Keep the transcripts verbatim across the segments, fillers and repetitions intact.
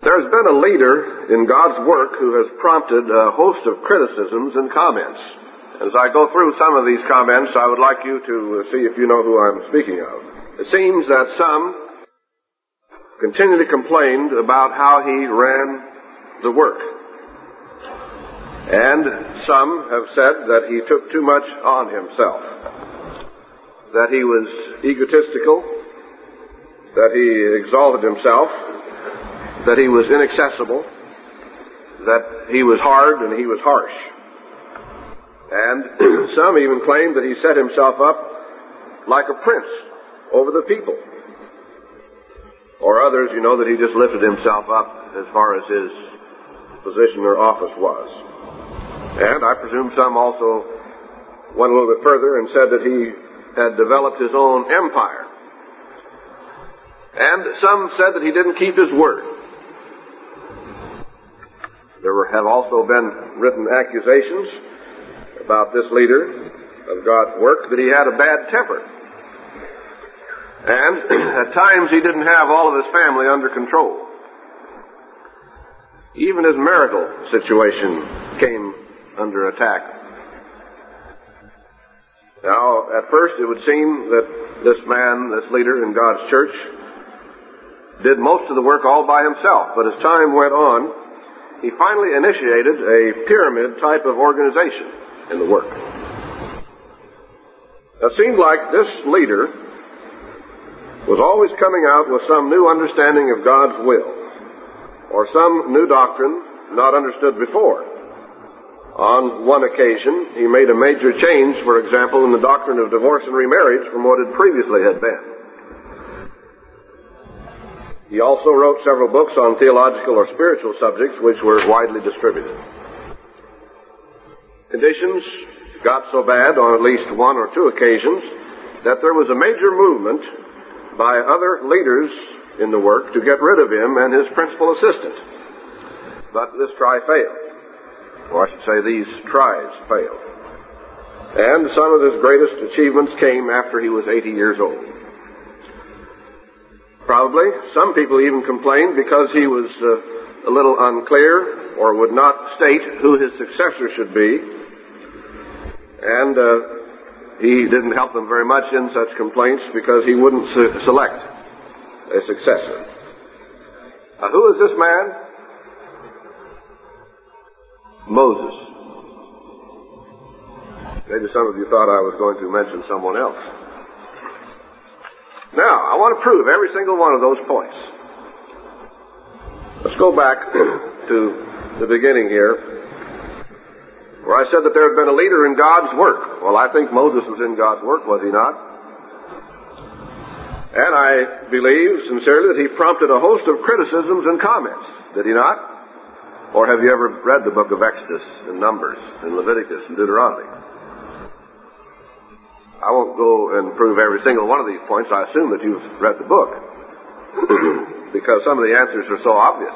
There's been a leader in God's work who has prompted a host of criticisms and comments. As I go through some of these comments, I would like you to see if you know who I'm speaking of. It seems that some continually complained about how he ran the work. And some have said that he took too much on himself, that he was egotistical, that he exalted himself, that he was inaccessible, that he was hard and he was harsh. And some even claimed that he set himself up like a prince over the people. Or others, you know, that he just lifted himself up as far as his position or office was. And I presume some also went a little bit further and said that he had developed his own empire. And some said that he didn't keep his word. There were, have also been written accusations about this leader of God's work that he had a bad temper. And at times he didn't have all of his family under control. Even his marital situation came under attack. Now, at first it would seem that this man, this leader in God's church, did most of the work all by himself. But as time went on, he finally initiated a pyramid type of organization in the work. It seemed like this leader was always coming out with some new understanding of God's will, or some new doctrine not understood before. On one occasion, he made a major change, for example, in the doctrine of divorce and remarriage from what it previously had been. He also wrote several books on theological or spiritual subjects which were widely distributed. Conditions got so bad on at least one or two occasions that there was a major movement by other leaders in the work to get rid of him and his principal assistant. But this try failed. Or I should say these tries failed. And some of his greatest achievements came after he was eighty years old. Probably some people even complained because he was uh, a little unclear or would not state who his successor should be. And uh, he didn't help them very much in such complaints because he wouldn't se- select a successor. Now, who is this man? Moses. Maybe some of you thought I was going to mention someone else. Now, I want to prove every single one of those points. Let's go back to the beginning here, where I said that there had been a leader in God's work. Well, I think Moses was in God's work, was he not? And I believe sincerely that he prompted a host of criticisms and comments, did he not? Or have you ever read the book of Exodus and Numbers and Leviticus and Deuteronomy? I won't go and prove every single one of these points. I assume that you've read the book because some of the answers are so obvious.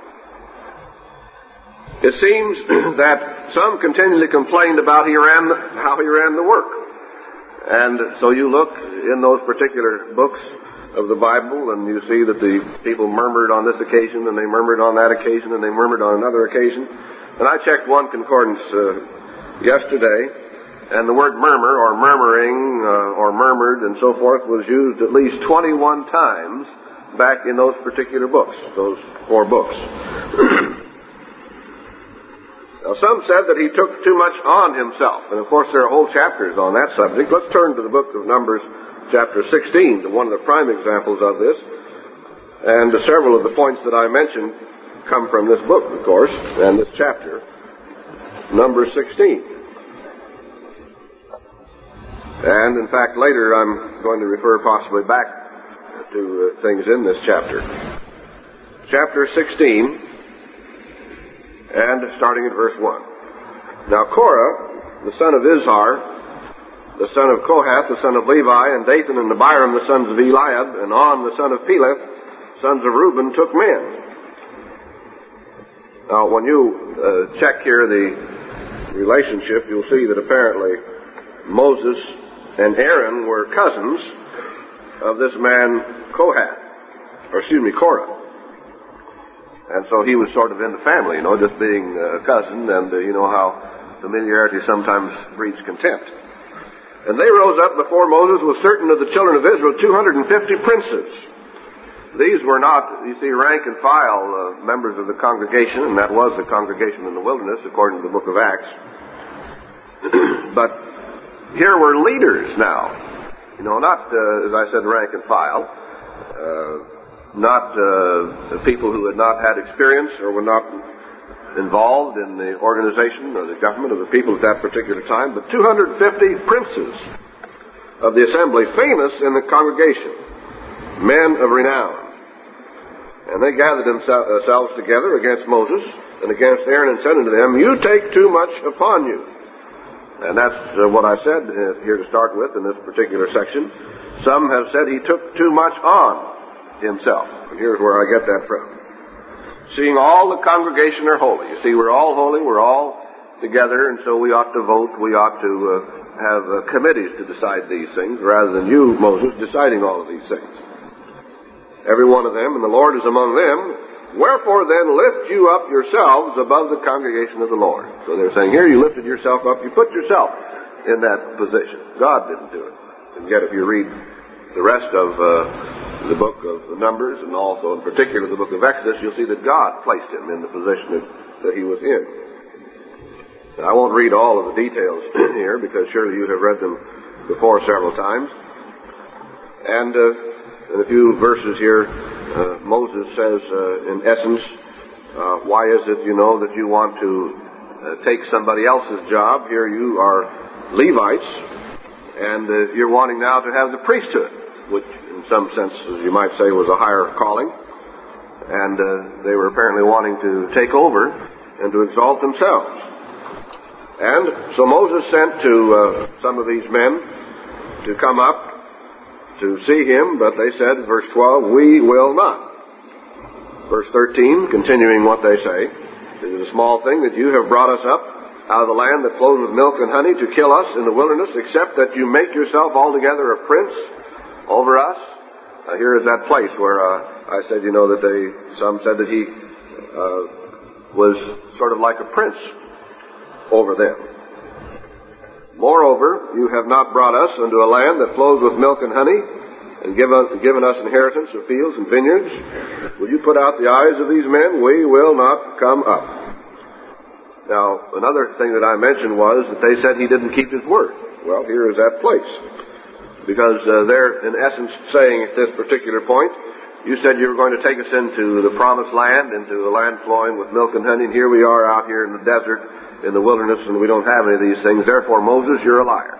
It seems that some continually complained about he ran, how he ran the work. And so you look in those particular books of the Bible and you see that the people murmured on this occasion and they murmured on that occasion and they murmured on another occasion. And I checked one concordance uh, yesterday, and the word murmur or murmuring uh, or murmured and so forth was used at least twenty-one times back in those particular books, those four books. Now, some said that he took too much on himself, and of course there are whole chapters on that subject. Let's turn to the book of Numbers, chapter sixteen, to one of the prime examples of this. And several of the points that I mentioned come from this book, of course, and this chapter, Numbers sixteen. And in fact, later I'm going to refer possibly back to uh, things in this chapter. Chapter sixteen, and starting at verse one. Now Korah, the son of Izhar, the son of Kohath, the son of Levi, and Dathan and Abiram, the sons of Eliab, and On, the son of Peleth, sons of Reuben, took men. Now, when you uh, check here the relationship, you'll see that apparently Moses and Aaron were cousins of this man Kohath, or excuse me, Korah. And so he was sort of in the family, you know, just being a cousin, and uh, you know how familiarity sometimes breeds contempt. And they rose up before Moses with certain of the children of Israel, two hundred fifty princes. These were not, you see, rank and file uh, members of the congregation, and that was the congregation in the wilderness, according to the book of Acts. But here were leaders now. You know, not, uh, as I said, rank and file. Uh, not uh, people who had not had experience or were not involved in the organization or the government of the people at that particular time, but two hundred fifty princes of the assembly, famous in the congregation, men of renown. And they gathered themselves together against Moses and against Aaron and said unto them, you take too much upon you. And that's uh, what I said uh, here to start with in this particular section. Some have said he took too much on himself. And here's where I get that from. Seeing all the congregation are holy. You see, we're all holy, we're all together, and so we ought to vote, we ought to uh, have uh, committees to decide these things, rather than you, Moses, deciding all of these things. Every one of them, and the Lord is among them. Wherefore then lift you up yourselves above the congregation of the Lord. So they're saying here, you lifted yourself up, you put yourself in that position. God didn't do it. And yet if you read the rest of uh, the book of Numbers, and also in particular the book of Exodus, you'll see that God placed him in the position that, that he was in. Now, I won't read all of the details here, because surely you have read them before several times. And uh, in a few verses here, uh, Moses says, uh, in essence, uh, why is it, you know, that you want to uh, take somebody else's job? Here you are Levites, and uh, you're wanting now to have the priesthood, which in some sense, as you might say, was a higher calling. And uh, they were apparently wanting to take over and to exalt themselves. And so Moses sent to uh, some of these men to come up to see him, but they said, verse twelve, we will not. Verse thirteen, continuing what they say, it is a small thing that you have brought us up out of the land that flows with milk and honey to kill us in the wilderness, except that you make yourself altogether a prince over us. Uh, here is that place where uh, I said, you know, that they, some said that he uh, was sort of like a prince over them. Moreover, you have not brought us unto a land that flows with milk and honey, and given, given us inheritance of fields and vineyards. Will you put out the eyes of these men? We will not come up. Now, another thing that I mentioned was that they said he didn't keep his word. Well, here is that place. Because uh, they're, in essence, saying at this particular point, you said you were going to take us into the promised land, into a land flowing with milk and honey, and here we are out here in the desert, in the wilderness, and we don't have any of these things. Therefore, Moses, you're a liar.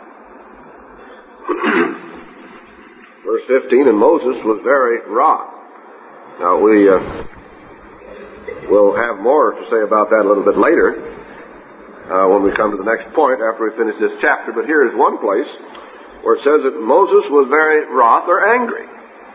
Verse fifteen, and Moses was very wroth. Now, we uh, will have more to say about that a little bit later uh, when we come to the next point after we finish this chapter. But here is one place where it says that Moses was very wroth or angry.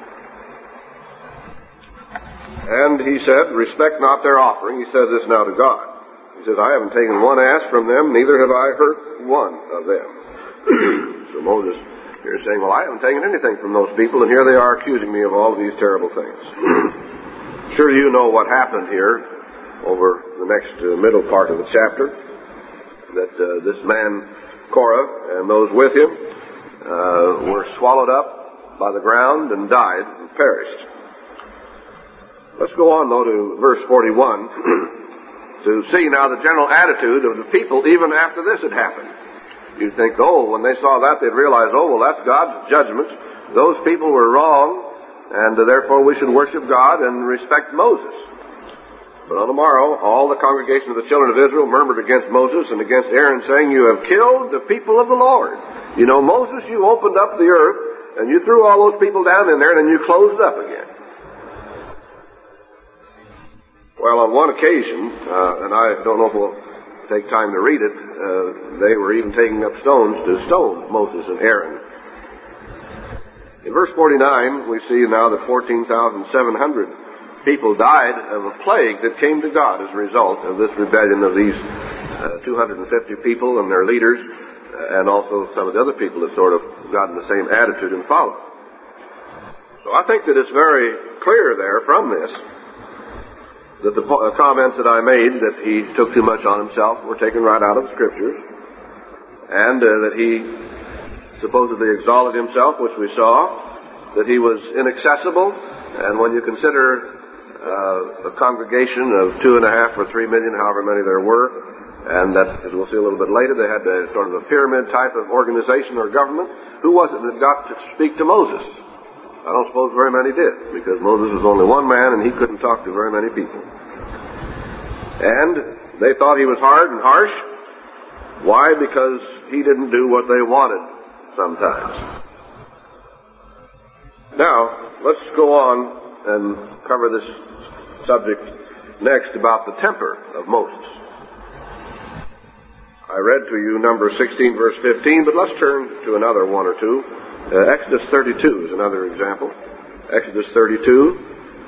And he said, respect not their offering. He says this now to God. He says, I haven't taken one ass from them, neither have I hurt one of them. So Moses here is saying, well, I haven't taken anything from those people, and here they are accusing me of all of these terrible things. Sure, you know what happened here over the next uh, middle part of the chapter, that uh, this man, Korah, and those with him uh, were swallowed up by the ground and died and perished. Let's go on, though, to verse forty-one. To see now the general attitude of the people even after this had happened. You'd think, oh, when they saw that, they'd realize, oh, well, that's God's judgment. Those people were wrong, and uh, therefore we should worship God and respect Moses. But on the morrow, all the congregation of the children of Israel murmured against Moses and against Aaron, saying, you have killed the people of the Lord. You know, Moses, you opened up the earth, and you threw all those people down in there, and then you closed it up again. Well, on one occasion, uh, and I don't know if we'll take time to read it, uh, they were even taking up stones to stone Moses and Aaron. In verse forty-nine, we see now that fourteen thousand seven hundred people died of a plague that came to God as a result of this rebellion of these uh, two hundred fifty people and their leaders, uh, and also some of the other people that sort of got in the same attitude and followed. So I think that it's very clear there from this that the po- uh, comments that I made that he took too much on himself were taken right out of the Scriptures, and uh, that he supposedly exalted himself, which we saw, that he was inaccessible, and when you consider uh, a congregation of two and a half or three million, however many there were, and that, as we'll see a little bit later, they had a sort of a pyramid type of organization or government, who was it that got to speak to Moses? I don't suppose very many did, because Moses was only one man and he couldn't talk to very many people. And they thought he was hard and harsh. Why? Because he didn't do what they wanted sometimes. Now, let's go on and cover this subject next about the temper of Moses. I read to you Numbers sixteen, verse fifteen, but let's turn to another one or two. Uh, Exodus thirty-two is another example. Exodus thirty-two.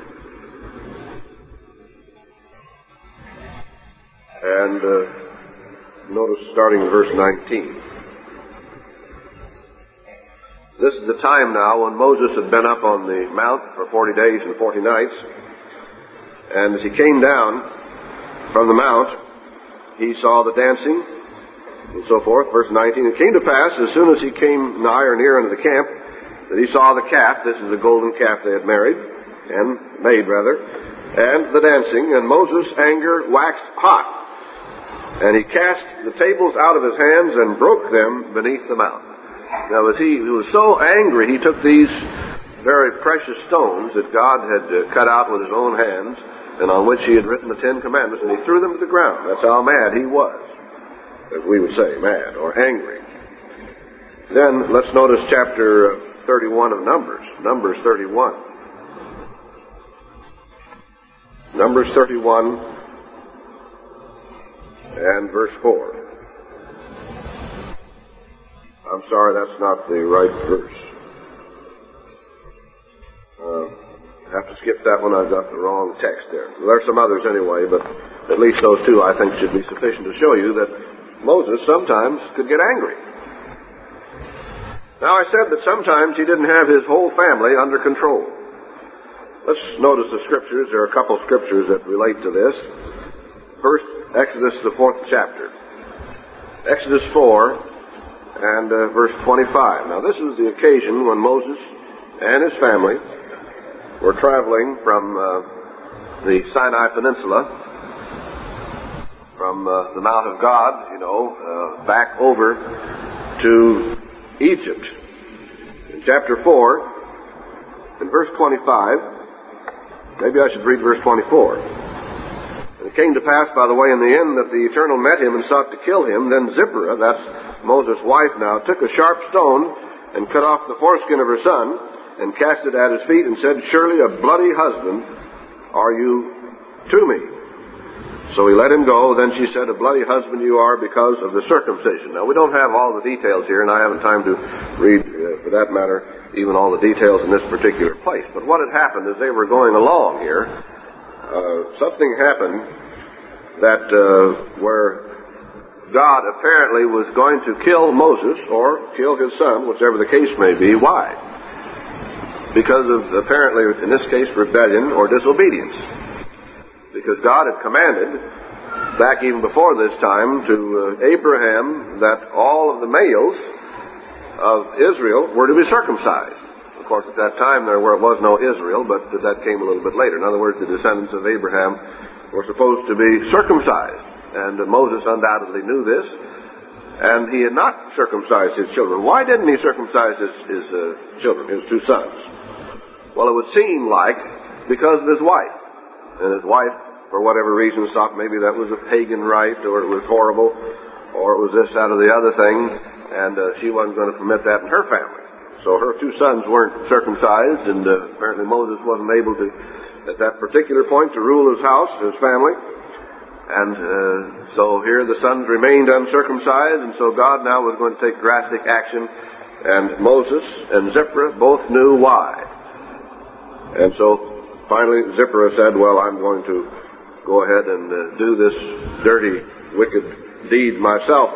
And uh, notice starting in verse nineteen. This is the time now when Moses had been up on the mount for forty days and forty nights. And as he came down from the mount, he saw the dancing and so forth. Verse nineteen, it came to pass, as soon as he came nigh or near unto the camp, that he saw the calf. This is the golden calf they had married, and made rather, and the dancing, and Moses' anger waxed hot. And he cast the tables out of his hands and broke them beneath the mount. Now, as he, he was so angry, he took these very precious stones that God had uh, cut out with his own hands, and on which he had written the Ten Commandments, and he threw them to the ground. That's how mad he was, as we would say, mad or angry. Then let's notice chapter thirty-one of Numbers. Numbers thirty-one. Numbers thirty-one and verse four. I'm sorry, that's not the right verse. Uh, I have to skip that one. I've got the wrong text there. There are some others anyway, but at least those two I think should be sufficient to show you that Moses sometimes could get angry. Now, I said that sometimes he didn't have his whole family under control. Let's notice the scriptures. There are a couple of scriptures that relate to this. First, Exodus, the fourth chapter. Exodus four and uh, verse twenty-five. Now, this is the occasion when Moses and his family were traveling from uh, the Sinai Peninsula, from uh, the Mount of God, you know, uh, back over to Egypt. In chapter four, in verse twenty-five, maybe I should read verse twenty-four. And it came to pass, by the way, in the end, that the Eternal met him and sought to kill him. Then Zipporah, that's Moses' wife now, took a sharp stone and cut off the foreskin of her son and cast it at his feet and said, surely a bloody husband are you to me. So he let him go. Then she said, a bloody husband you are because of the circumcision. Now, we don't have all the details here, and I haven't time to read, uh, for that matter, even all the details in this particular place. But what had happened as they were going along here, uh, something happened that uh, where God apparently was going to kill Moses or kill his son, whichever the case may be. Why? Because of, apparently, in this case, rebellion or disobedience. Because God had commanded, back even before this time, to uh, Abraham that all of the males of Israel were to be circumcised. Of course, at that time there were, was no Israel, but that came a little bit later. In other words, the descendants of Abraham were supposed to be circumcised. And uh, Moses undoubtedly knew this. And he had not circumcised his children. Why didn't he circumcise his, his uh, children, his two sons? Well, it would seem like because of his wife. And his wife, for whatever reason, thought maybe that was a pagan rite, or it was horrible, or it was this, that, or the other thing, and uh, she wasn't going to permit that in her family. So her two sons weren't circumcised, and uh, apparently Moses wasn't able to, at that particular point, to rule his house, his family. And uh, so here the sons remained uncircumcised, and so God now was going to take drastic action, and Moses and Zipporah both knew why. And so finally Zipporah said, well, I'm going to go ahead and uh, do this dirty, wicked deed myself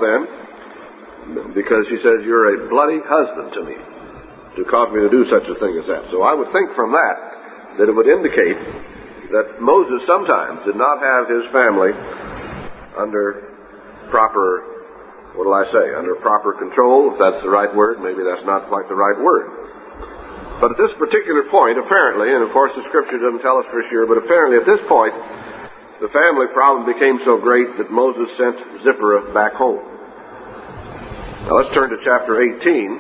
then, because she says, you're a bloody husband to me, to cause me to do such a thing as that. So I would think from that, that it would indicate that Moses sometimes did not have his family under proper, what will I say, under proper control, if that's the right word. Maybe that's not quite the right word. But at this particular point, apparently, and of course the Scripture doesn't tell us for sure, but apparently at this point, the family problem became so great that Moses sent Zipporah back home. Now let's turn to chapter eighteen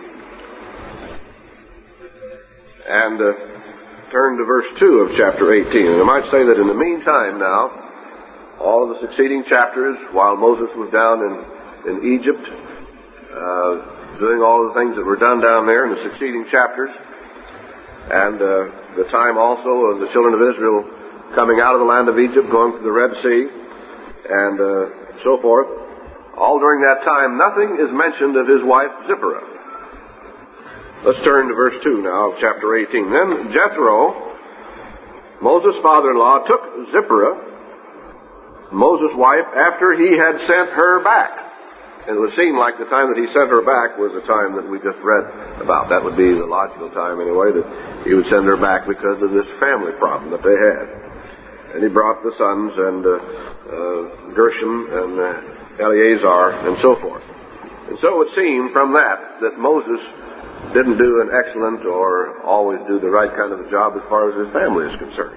and uh, turn to verse two of chapter eighteen. And I might say that in the meantime now, all of the succeeding chapters, while Moses was down in, in Egypt, uh, doing all the things that were done down there in the succeeding chapters, and uh, the time also of the children of Israel coming out of the land of Egypt, going through the Red Sea, and uh, so forth, all during that time, nothing is mentioned of his wife Zipporah. Let's turn to verse two now of chapter eighteen. Then Jethro, Moses' father-in-law, took Zipporah, Moses' wife, after he had sent her back. And it would seem like the time that he sent her back was the time that we just read about. That would be the logical time anyway, that he would send her back because of this family problem that they had. And he brought the sons and uh, uh, Gershom and uh, Eleazar and so forth. And so it would seem from that that Moses didn't do an excellent or always do the right kind of a job as far as his family is concerned.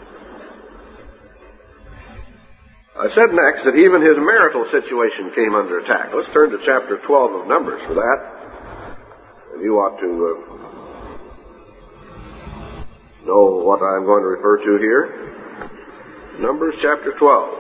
I said next that even his marital situation came under attack. Let's turn to chapter twelve of Numbers for that. And you ought to uh, know what I'm going to refer to here. Numbers chapter twelve.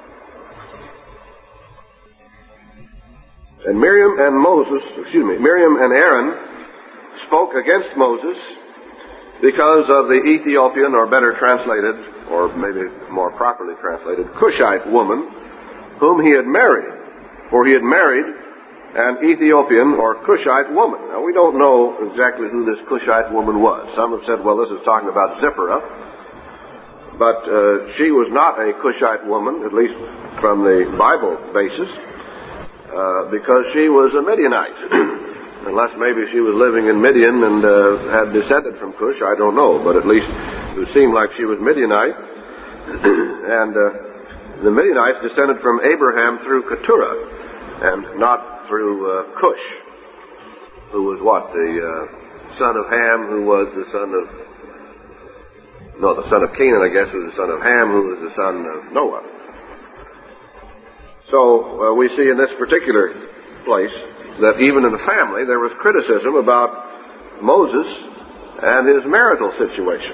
And Miriam and Moses, excuse me, Miriam and Aaron spoke against Moses because of the Ethiopian, or better translated, or maybe more properly translated, Cushite woman whom he had married. For he had married an Ethiopian or Cushite woman. Now we don't know exactly who this Cushite woman was. Some have said, well, this is talking about Zipporah. But uh, she was not a Cushite woman, at least from the Bible basis, uh, because she was a Midianite. Unless maybe she was living in Midian and uh, had descended from Cush, I don't know. But at least it would seem like she was Midianite. and uh, the Midianites descended from Abraham through Keturah and not through uh, Cush, who was what? The uh, son of Ham, who was the son of... No, the son of Canaan, I guess, was the son of Ham, who was the son of Noah. So uh, we see in this particular place that even in the family there was criticism about Moses and his marital situation.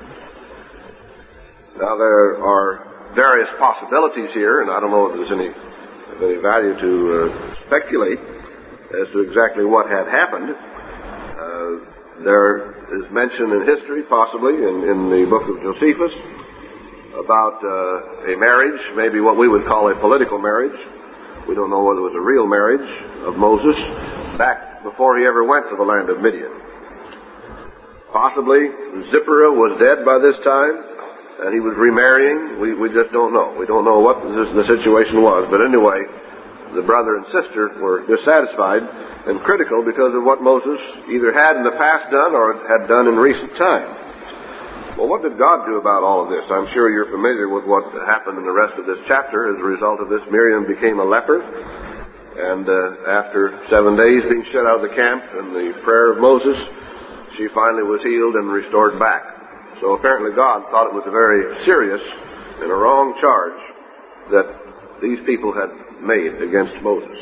Now there are various possibilities here, and I don't know if there's any, of any value to uh, speculate as to exactly what had happened. Uh, there is mention in history, possibly, in, in the book of Josephus, about uh, a marriage, maybe what we would call a political marriage. We don't know whether it was a real marriage of Moses back before he ever went to the land of Midian. Possibly Zipporah was dead by this time and he was remarrying. We, we just don't know. We don't know what this, the situation was. But anyway, the brother and sister were dissatisfied and critical because of what Moses either had in the past done or had done in recent time. Well, what did God do about all of this? I'm sure you're familiar with what happened in the rest of this chapter. As a result of this, Miriam became a leper. And uh, after seven days being shut out of the camp and the prayer of Moses, she finally was healed and restored back. So apparently God thought it was a very serious and a wrong charge that these people had made against Moses.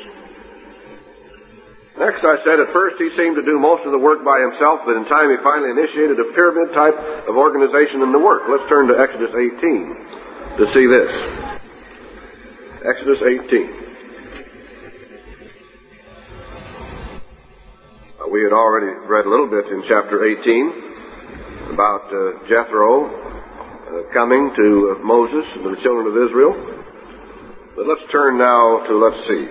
Next, I said at first he seemed to do most of the work by himself, but in time he finally initiated a pyramid type of organization in the work. Let's turn to Exodus eighteen to see this. Exodus eighteen. Uh, we had already read a little bit in chapter eighteen about uh, Jethro uh, coming to uh, Moses and to the children of Israel. But let's turn now to, let's see,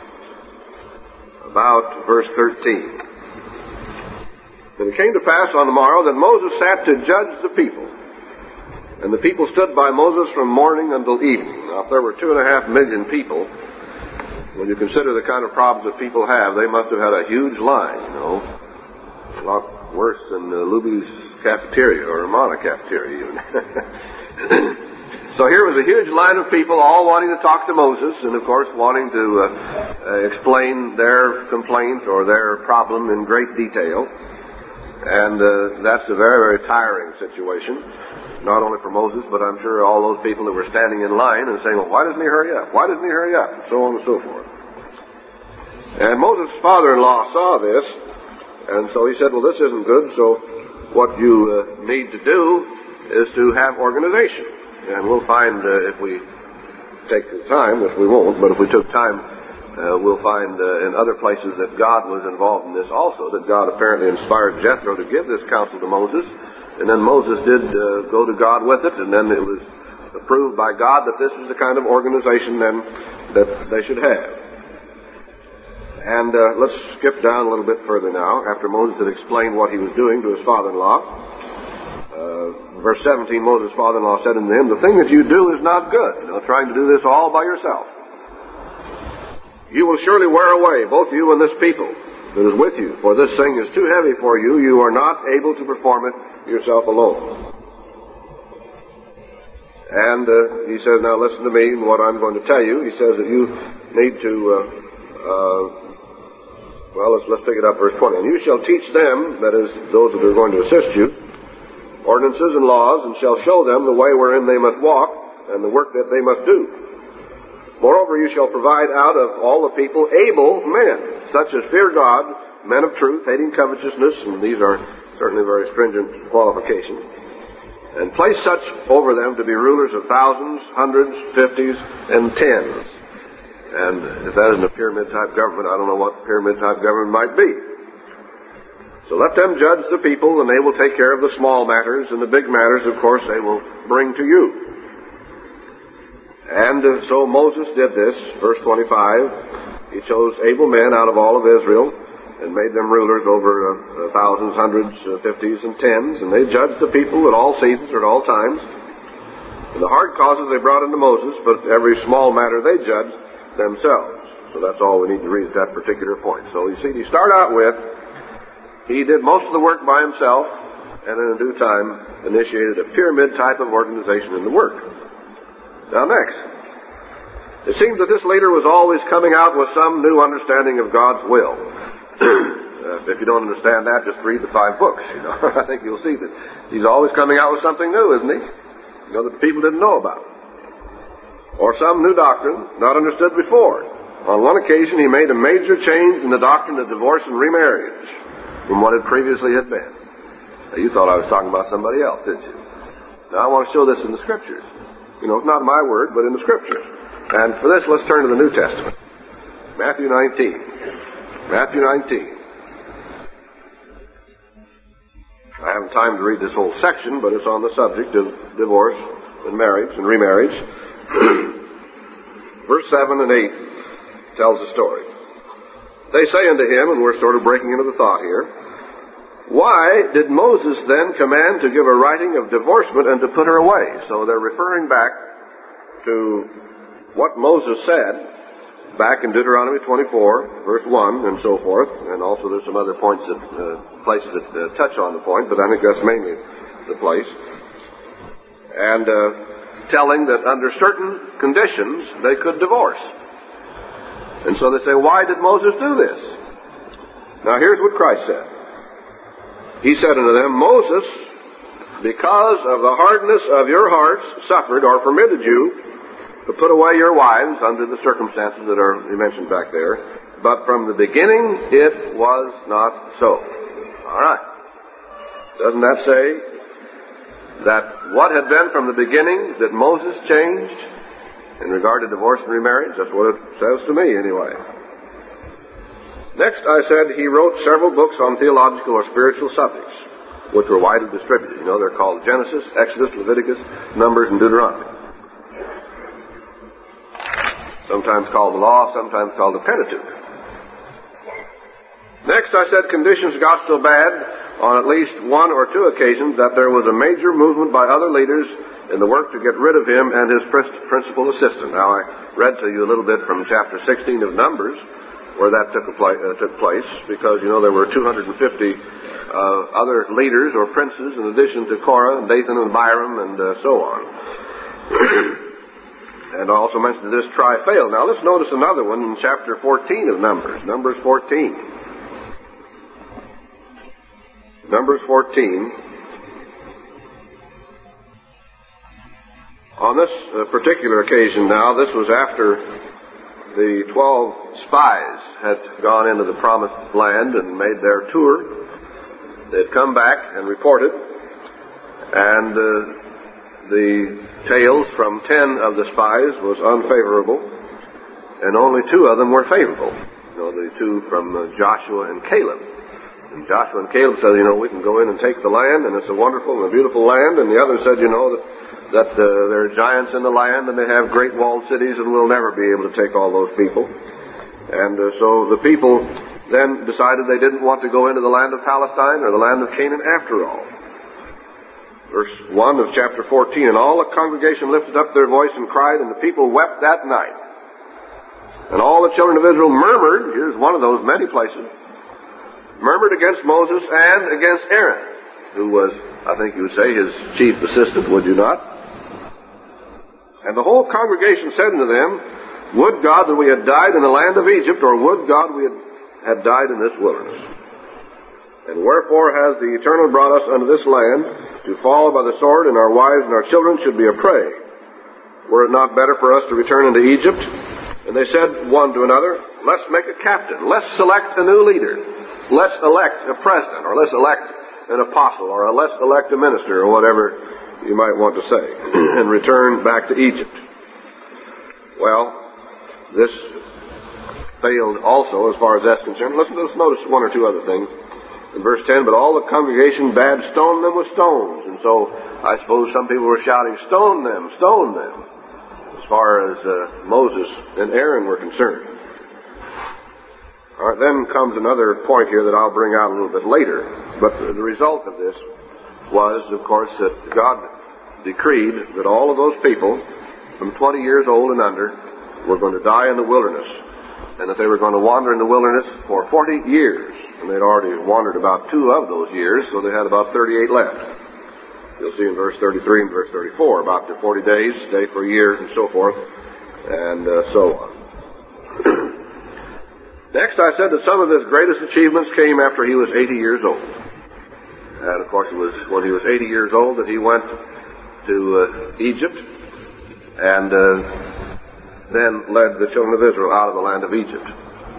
about verse thirteen. And it came to pass on the morrow that Moses sat to judge the people. And the people stood by Moses from morning until evening. Now, if there were two and a half million people, when you consider the kind of problems that people have, they must have had a huge line, you know. A lot worse than uh, Luby's cafeteria or Ramana cafeteria even. So here was a huge line of people all wanting to talk to Moses and, of course, wanting to uh, uh, explain their complaint or their problem in great detail. And uh, that's a very, very tiring situation, not only for Moses, but I'm sure all those people that were standing in line and saying, well, why doesn't he hurry up? Why doesn't he hurry up? And so on and so forth. And Moses' father-in-law saw this, and so he said, well, this isn't good, so what you uh, need to do is to have organization. And we'll find, uh, if we take the time, which we won't, but if we took time, uh, we'll find uh, in other places that God was involved in this also, that God apparently inspired Jethro to give this counsel to Moses, and then Moses did uh, go to God with it, and then it was approved by God that this was the kind of organization then that they should have. And uh, let's skip down a little bit further now, after Moses had explained what he was doing to his father-in-law. Uh, verse seventeen, Moses' father-in-law said unto him, the thing that you do is not good, you know, trying to do this all by yourself. You will surely wear away, both you and this people that is with you, for this thing is too heavy for you. You are not able to perform it yourself alone. And uh, he says, now listen to me and what I'm going to tell you. He says that you need to... Uh, uh, Well, let's, let's pick it up, verse twenty. And you shall teach them, that is, those that are going to assist you, ordinances and laws, and shall show them the way wherein they must walk, and the work that they must do. Moreover, you shall provide out of all the people able men, such as fear God, men of truth, hating covetousness, and these are certainly very stringent qualifications, and place such over them to be rulers of thousands, hundreds, fifties, and tens. And if that isn't a pyramid-type government, I don't know what pyramid-type government might be. So let them judge the people, and they will take care of the small matters, and the big matters, of course, they will bring to you. And uh, so Moses did this, verse twenty-five. He chose able men out of all of Israel, and made them rulers over uh, thousands, hundreds, uh, fifties, and tens, and they judged the people at all seasons or at all times. And the hard causes they brought unto Moses, but every small matter they judged themselves. So that's all we need to read at that particular point. So you see, you start out with, he did most of the work by himself, and in a due time initiated a pyramid type of organization in the work. Now next, it seems that this leader was always coming out with some new understanding of God's will. uh, if you don't understand that, just read the five books. You know, I think you'll see that he's always coming out with something new, isn't he? You know, that the people didn't know about. Or some new doctrine not understood before. On one occasion, he made a major change in the doctrine of divorce and remarriage from what it previously had been. Now, you thought I was talking about somebody else, didn't you? Now, I want to show this in the Scriptures. You know, it's not my word, but in the Scriptures. And for this, let's turn to the New Testament. Matthew nineteen. Matthew nineteen. I haven't time to read this whole section, but it's on the subject of divorce and marriage and remarriage. Verse seven and eight tells the story. They say unto him, and we're sort of breaking into the thought here, why did Moses then command to give a writing of divorcement and to put her away? So they're referring back to what Moses said back in Deuteronomy twenty-four, verse one, and so forth. And also there's some other points that, uh, places that uh, touch on the point, but I think that's mainly the place. And, uh, telling that under certain conditions they could divorce. And so they say, why did Moses do this? Now here's what Christ said. He said unto them, Moses, because of the hardness of your hearts, suffered or permitted you to put away your wives under the circumstances that are mentioned back there. But from the beginning it was not so. All right. Doesn't that say that what had been from the beginning that Moses changed in regard to divorce and remarriage? That's what it says to me, anyway. Next, I said he wrote several books on theological or spiritual subjects, which were widely distributed. You know, they're called Genesis, Exodus, Leviticus, Numbers, and Deuteronomy. Sometimes called the Law, sometimes called the Pentateuch. Next, I said conditions got so bad on at least one or two occasions that there was a major movement by other leaders in the work to get rid of him and his principal assistant. Now, I read to you a little bit from chapter sixteen of Numbers, where that took, a pla- uh, took place, because, you know, there were two hundred fifty uh, other leaders or princes in addition to Korah and Dathan and Abiram and uh, so on. And I also mentioned this try failed. Now let's notice another one in chapter fourteen of Numbers. Numbers fourteen. Numbers fourteen. On this uh, particular occasion now, this was after the twelve spies had gone into the promised land and made their tour. They'd come back and reported, and uh, the tales from ten of the spies was unfavorable, and only two of them were favorable. You know, the two from uh, Joshua and Caleb. And Joshua and Caleb said, you know, we can go in and take the land, and it's a wonderful and a beautiful land. And the other said, you know, that, that uh, there are giants in the land, and they have great walled cities, and we'll never be able to take all those people. And uh, so the people then decided they didn't want to go into the land of Palestine or the land of Canaan after all. Verse one of chapter fourteen, and all the congregation lifted up their voice and cried, and the people wept that night. And all the children of Israel murmured, here's one of those many places, murmured against Moses and against Aaron, who was, I think you would say, his chief assistant, would you not? And the whole congregation said unto them, would God that we had died in the land of Egypt, or would God we had, had died in this wilderness? And wherefore has the Eternal brought us unto this land, to fall by the sword, and our wives and our children should be a prey? Were it not better for us to return into Egypt? And they said one to another, let's make a captain, let's select a new leader, let's elect a president, or let's elect an apostle, or let's elect a minister, or whatever you might want to say, and return back to Egypt. Well, this failed also as far as that's concerned. Let's, let's notice one or two other things. In verse ten, but all the congregation bade stone them with stones. And so I suppose some people were shouting, stone them, stone them, as far as uh, Moses and Aaron were concerned. All right, then comes another point here that I'll bring out a little bit later. But the result of this was, of course, that God decreed that all of those people from twenty years old and under were going to die in the wilderness, and that they were going to wander in the wilderness for forty years. And they'd already wandered about two of those years, so they had about thirty-eight left. You'll see in verse thirty-three and verse thirty-four about the forty days, day for a year, and so forth, and uh, so on. Next, I said that some of his greatest achievements came after he was eighty years old. And of course, it was when he was eighty years old that he went to uh, Egypt, and uh, then led the children of Israel out of the land of Egypt.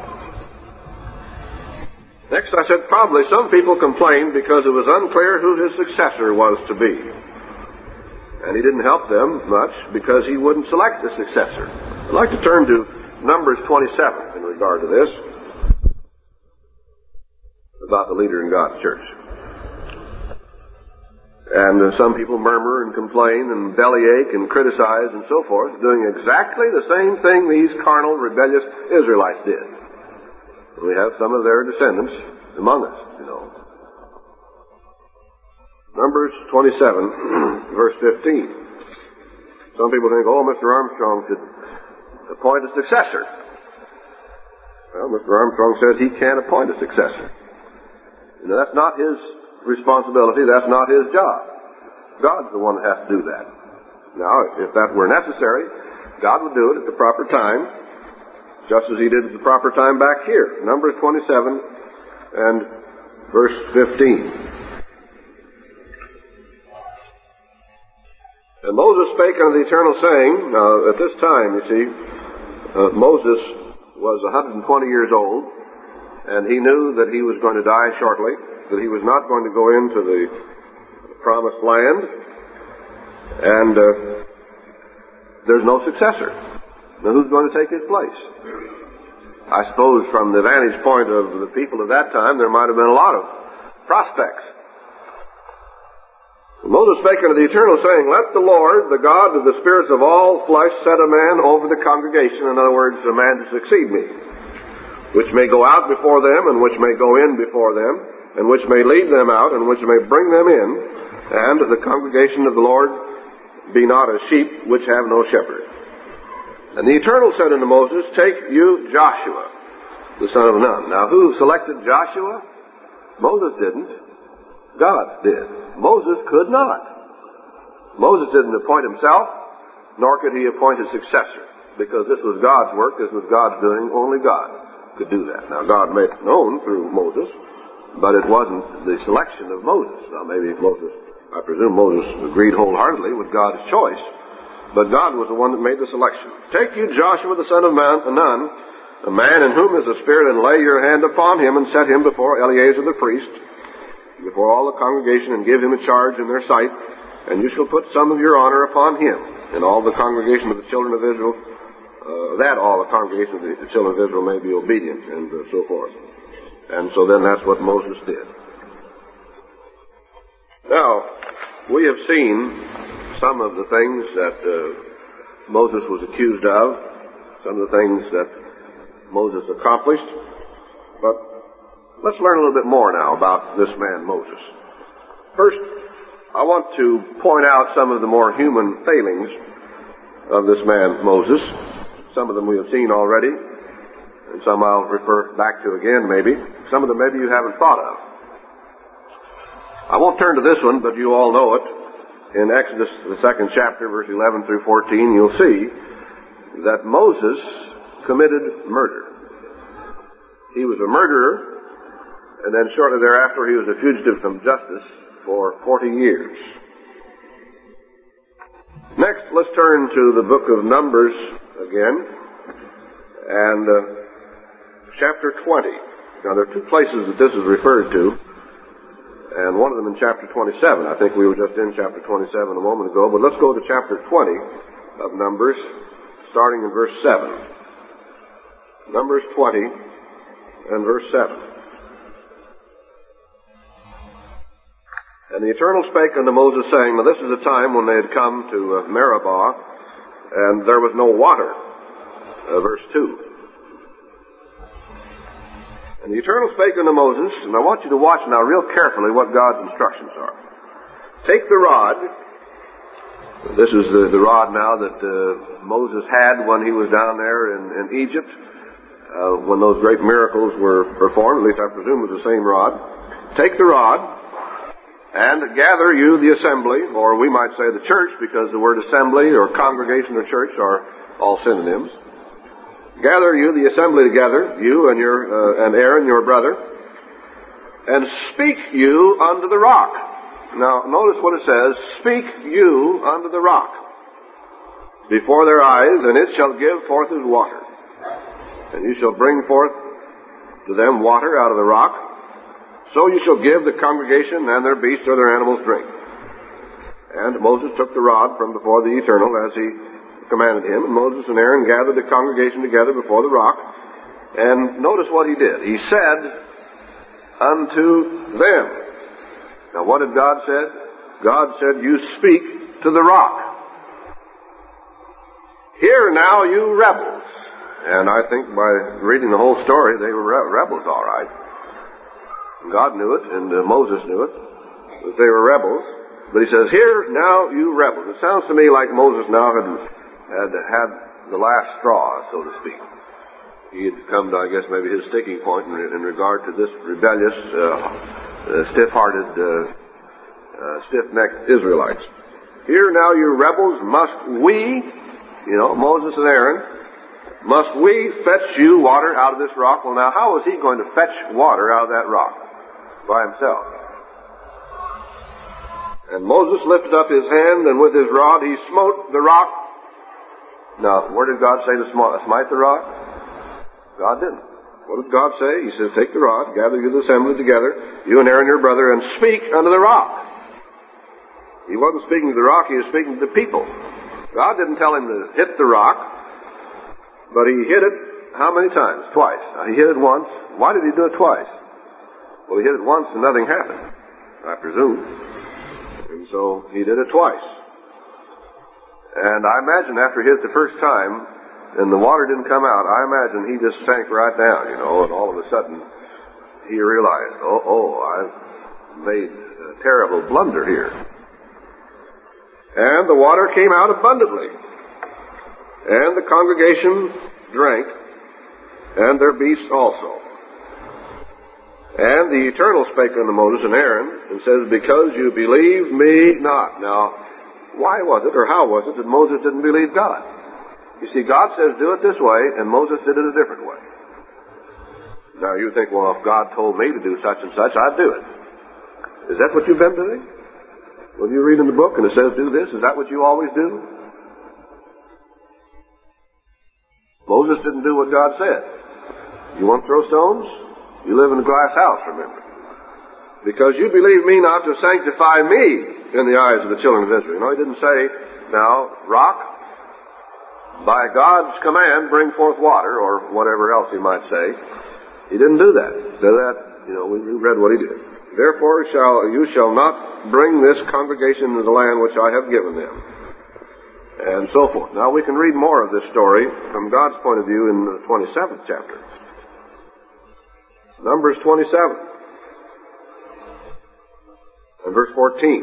Next, I said probably some people complained because it was unclear who his successor was to be. And he didn't help them much because he wouldn't select a successor. I'd like to turn to Numbers twenty-seven in regard to this, about the leader in God's church. And uh, some people murmur and complain and bellyache and criticize and so forth, doing exactly the same thing these carnal, rebellious Israelites did. We have some of their descendants among us, you know. Numbers twenty-seven, verse fifteen. Some people think, oh, Mister Armstrong should appoint a successor. Well, Mister Armstrong says he can't appoint a successor. You know, that's not his responsibility. That's not his job. God's the one that has to do that. Now, if that were necessary, God would do it at the proper time, just as he did at the proper time back here. Numbers twenty-seven and verse fifteen. And Moses spake unto the Eternal, saying, now at this time, you see, uh, Moses was one hundred twenty years old, and he knew that he was going to die shortly, that he was not going to go into the promised land, and uh, there's no successor. Now, who's going to take his place? I suppose from the vantage point of the people of that time, there might have been a lot of prospects. Moses spake unto the Eternal, saying, let the Lord, the God of the spirits of all flesh, set a man over the congregation, in other words, a man to succeed me, which may go out before them, and which may go in before them, and which may lead them out, and which may bring them in, and the congregation of the Lord be not as sheep which have no shepherd. And the Eternal said unto Moses, take you Joshua, the son of Nun. Now, who selected Joshua? Moses didn't. God did. Moses could not. Moses didn't appoint himself. nor could he appoint a successor, because this was God's work, this was God's doing, only God could do that. Now, God made it known through Moses, but it wasn't the selection of Moses. Now, maybe Moses, I presume Moses agreed wholeheartedly with God's choice, but God was the one that made the selection. Take you Joshua the son of Nun, a man in whom is the Spirit, and lay your hand upon him, and set him before Eleazar the priest, before all the congregation, and give him a charge in their sight, and you shall put some of your honor upon him. And all the congregation of the children of Israel, uh, that all the congregation of the children of Israel may be obedient, and uh, so forth. And so then that's what Moses did. Now, we have seen some of the things that uh, Moses was accused of, some of the things that Moses accomplished, but let's learn a little bit more now about this man Moses. First, I want to point out some of the more human failings of this man Moses. Some of them we have seen already, and some I'll refer back to again maybe. Some of them maybe you haven't thought of. I won't turn to this one, but you all know it. In Exodus, the second chapter, verse eleven through fourteen, you'll see that Moses committed murder. He was a murderer, and then shortly thereafter he was a fugitive from justice for forty years. Next, let's turn to the book of Numbers again, and uh, chapter twenty. Now, there are two places that this is referred to, and one of them in chapter twenty-seven. I think we were just in chapter twenty-seven a moment ago, but let's go to chapter twenty of Numbers, starting in verse seven. Numbers twenty and verse seven. And the Eternal spake unto Moses, saying, now this is the time when they had come to uh, Meribah, and there was no water. Uh, verse two. And the Eternal spake unto Moses, and I want you to watch now real carefully what God's instructions are. Take the rod. This is the, the rod now that uh, Moses had when he was down there in, in Egypt, uh, when those great miracles were performed. At least I presume it was the same rod. Take the rod, and gather you the assembly, or we might say the church, because the word assembly or congregation or church are all synonyms. Gather you the assembly together, you and your uh, and Aaron your brother, and speak you unto the rock. Now notice what it says: speak you unto the rock before their eyes, and it shall give forth his water. And you shall bring forth to them water out of the rock. So you shall give the congregation and their beasts or their animals drink. And Moses took the rod from before the Eternal as he commanded him, and Moses and Aaron gathered the congregation together before the rock. And notice what he did. He said unto them. Now what did God say? God said, you speak to the rock. Hear now, you rebels. And I think by reading the whole story, they were re- rebels all right. God knew it, and uh, Moses knew it, that they were rebels. But he says, hear now, you rebels. It sounds to me like Moses now had had, had the last straw, so to speak. He had come to, I guess, maybe his sticking point in, in regard to this rebellious, uh, uh, stiff-hearted, uh, uh, stiff-necked Israelites. Hear now, you rebels, must we, you know, Moses and Aaron, must we fetch you water out of this rock? Well, now, how was he going to fetch water out of that rock? By himself. And Moses lifted up his hand, and with his rod he smote the rock. Now, where did God say to smite the rock? God didn't. What did God say? He says, take the rod, gather you the assembly together, you and Aaron your brother, and speak unto the rock. He wasn't speaking to the rock, he was speaking to the people. God didn't tell him to hit the rock, but he hit it how many times? Twice. Now, he hit it once. Why did he do it twice? Well, he hit it once and nothing happened, I presume. And so he did it twice. And I imagine after he hit it the first time and the water didn't come out, I imagine he just sank right down, you know, and all of a sudden he realized, oh, oh, I've made a terrible blunder here. And the water came out abundantly. And the congregation drank, and their beasts also. And the Eternal spake unto Moses and Aaron, and says, because you believe me not. Now, Why was it, or how was it, that Moses didn't believe God? You see, God says do it this way, and Moses did it a different way. Now you think, well, if God told me to do such and such, I'd do it. Is that what you've been doing? When you read in the book and it says do this, is that what you always do? Moses didn't do what God said. You want to throw stones? You live in a glass house, remember. Because you believe me not to sanctify me in the eyes of the children of Israel. No, he didn't say, now, rock, by God's command, bring forth water, or whatever else he might say. He didn't do that. So that, you know, we read what he did. Therefore shall you shall not bring this congregation into the land which I have given them. And so forth. Now we can read more of this story from God's point of view in the twenty-seventh chapter. Numbers twenty-seven. And verse fourteen.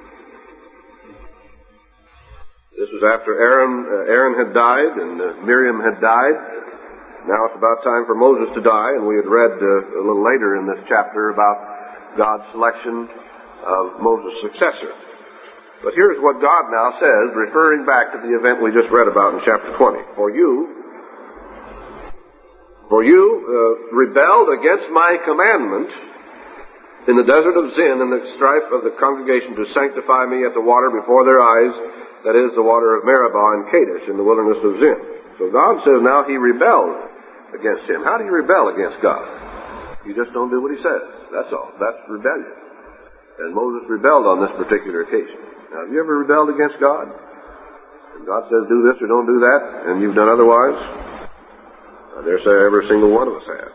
This was after Aaron, uh, Aaron had died and uh, Miriam had died. Now it's about time for Moses to die, and we had read uh, a little later in this chapter about God's selection of Moses' successor. But here's what God now says, referring back to the event we just read about in chapter twenty. For you, for you uh, rebelled against my commandment in the desert of Zin in the strife of the congregation to sanctify me at the water before their eyes, that is, the water of Meribah and Kadesh in the wilderness of Zin. So God says now he rebelled against him. How do you rebel against God? You just don't do what he says. That's all. That's rebellion. And Moses rebelled on this particular occasion. Now, have you ever rebelled against God? And God says do this or don't do that, and you've done otherwise? I dare say every single one of us have.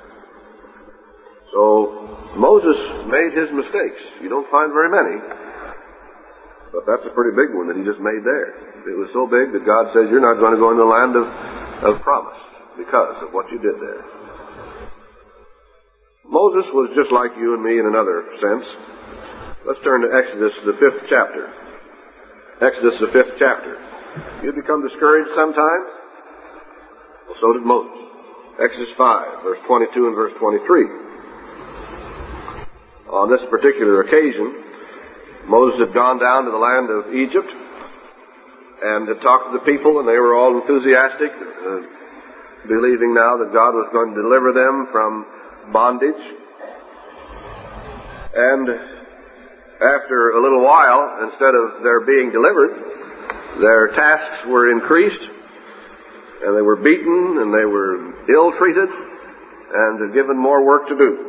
So, Moses made his mistakes. You don't find very many. But that's a pretty big one that he just made there. It was so big that God says you're not going to go into the land of, of promise because of what you did there. Moses was just like you and me in another sense. Let's turn to Exodus, the fifth chapter. Exodus, the fifth chapter. You become discouraged sometimes? Well, so did Moses. Exodus five, verse twenty-two and verse twenty-three. On this particular occasion, Moses had gone down to the land of Egypt and had talked to the people, and they were all enthusiastic, uh, believing now that God was going to deliver them from bondage. And after a little while, instead of their being delivered, their tasks were increased, and they were beaten, and they were ill-treated, and given more work to do.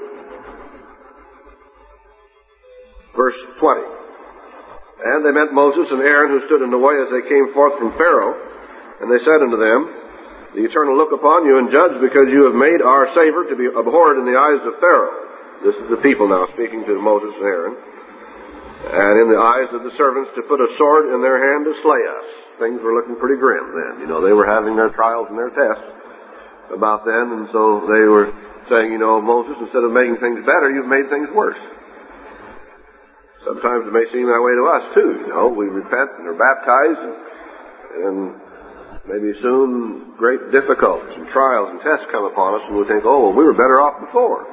Verse twenty. And they met Moses and Aaron, who stood in the way as they came forth from Pharaoh, and they said unto them, the Eternal look upon you and judge, because you have made our savor to be abhorred in the eyes of Pharaoh. This is the people now speaking to Moses and Aaron. And in the eyes of the servants to put a sword in their hand to slay us. Things were looking pretty grim then. You know, they were having their trials and their tests about then, and so they were saying, you know, Moses, instead of making things better, you've made things worse. Sometimes it may seem that way to us too, you know. We repent and are baptized, and, and maybe soon great difficulties and trials and tests come upon us, and we think, oh, well, we were better off before.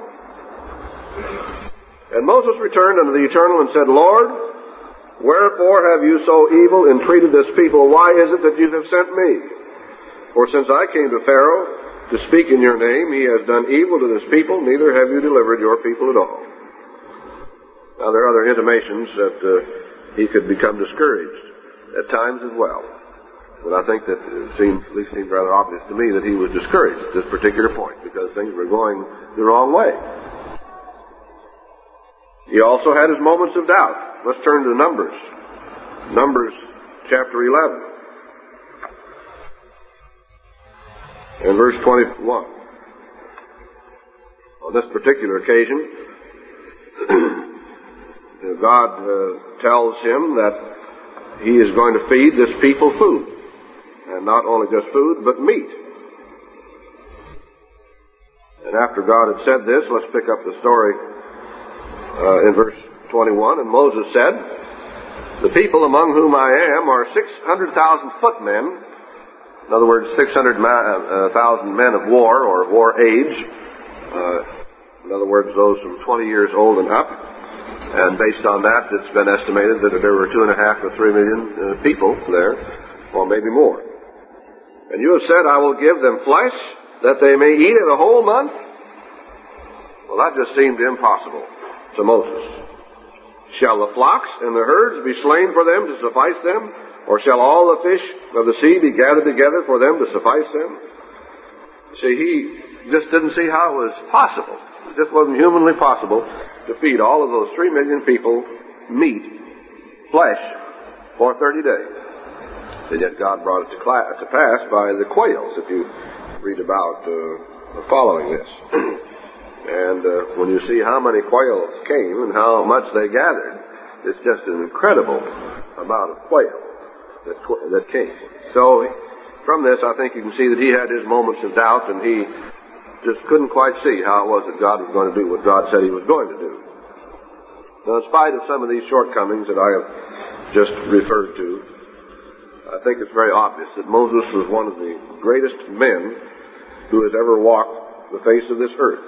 And Moses returned unto the Eternal and said, Lord, wherefore have you so evil entreated this people? Why is it that you have sent me? For since I came to Pharaoh to speak in your name, he has done evil to this people, neither have you delivered your people at all. Now there are other intimations that uh, he could become discouraged at times as well. But I think that it seems, at least seems rather obvious to me that he was discouraged at this particular point because things were going the wrong way. He also had his moments of doubt. Let's turn to Numbers. Numbers chapter eleven. And verse twenty-one. On this particular occasion, God uh, tells him that he is going to feed this people food. And not only just food, but meat. And after God had said this, let's pick up the story uh, in verse twenty-one. And Moses said, the people among whom I am are six hundred thousand footmen. In other words, six hundred thousand men of war, or war age. Uh, in other words, those from twenty years old and up. And based on that, it's been estimated that there were two and a half or three million uh, people there, or maybe more. And you have said, I will give them flesh that they may eat it a whole month? Well, that just seemed impossible to Moses. Shall the flocks and the herds be slain for them to suffice them? Or shall all the fish of the sea be gathered together for them to suffice them? See, he just didn't see how it was possible. It just wasn't humanly possible to feed all of those three million people meat, flesh, for thirty days. And yet God brought it to, class, to pass by the quails, if you read about uh, following this. And uh, when you see how many quails came and how much they gathered, it's just an incredible amount of quail that, that came. So from this, I think you can see that he had his moments of doubt, and he just couldn't quite see how it was that God was going to do what God said he was going to do. Now, in spite of some of these shortcomings that I have just referred to, I think it's very obvious that Moses was one of the greatest men who has ever walked the face of this earth.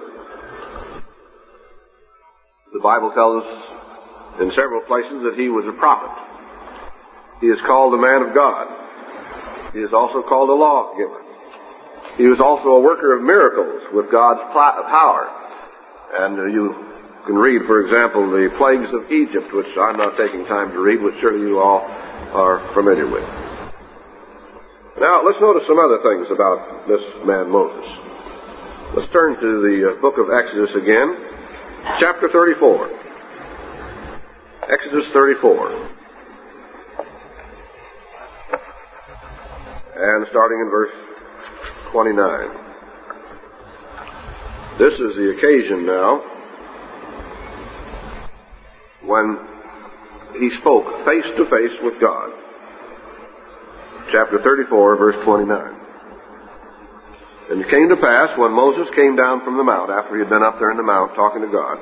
The Bible tells us in several places that he was a prophet. He is called a man of God. He is also called a lawgiver. He was also a worker of miracles with God's power. And uh, you can read, for example, the plagues of Egypt, which I'm not taking time to read, which surely you all are familiar with. Now, let's notice some other things about this man Moses. Let's turn to the uh, book of Exodus again, chapter thirty-four. Exodus thirty-four. And starting in verse twenty-nine. This is the occasion now when he spoke face to face with God. Chapter thirty-four, verse twenty-nine. And it came to pass when Moses came down from the mount, after he had been up there in the mount talking to God,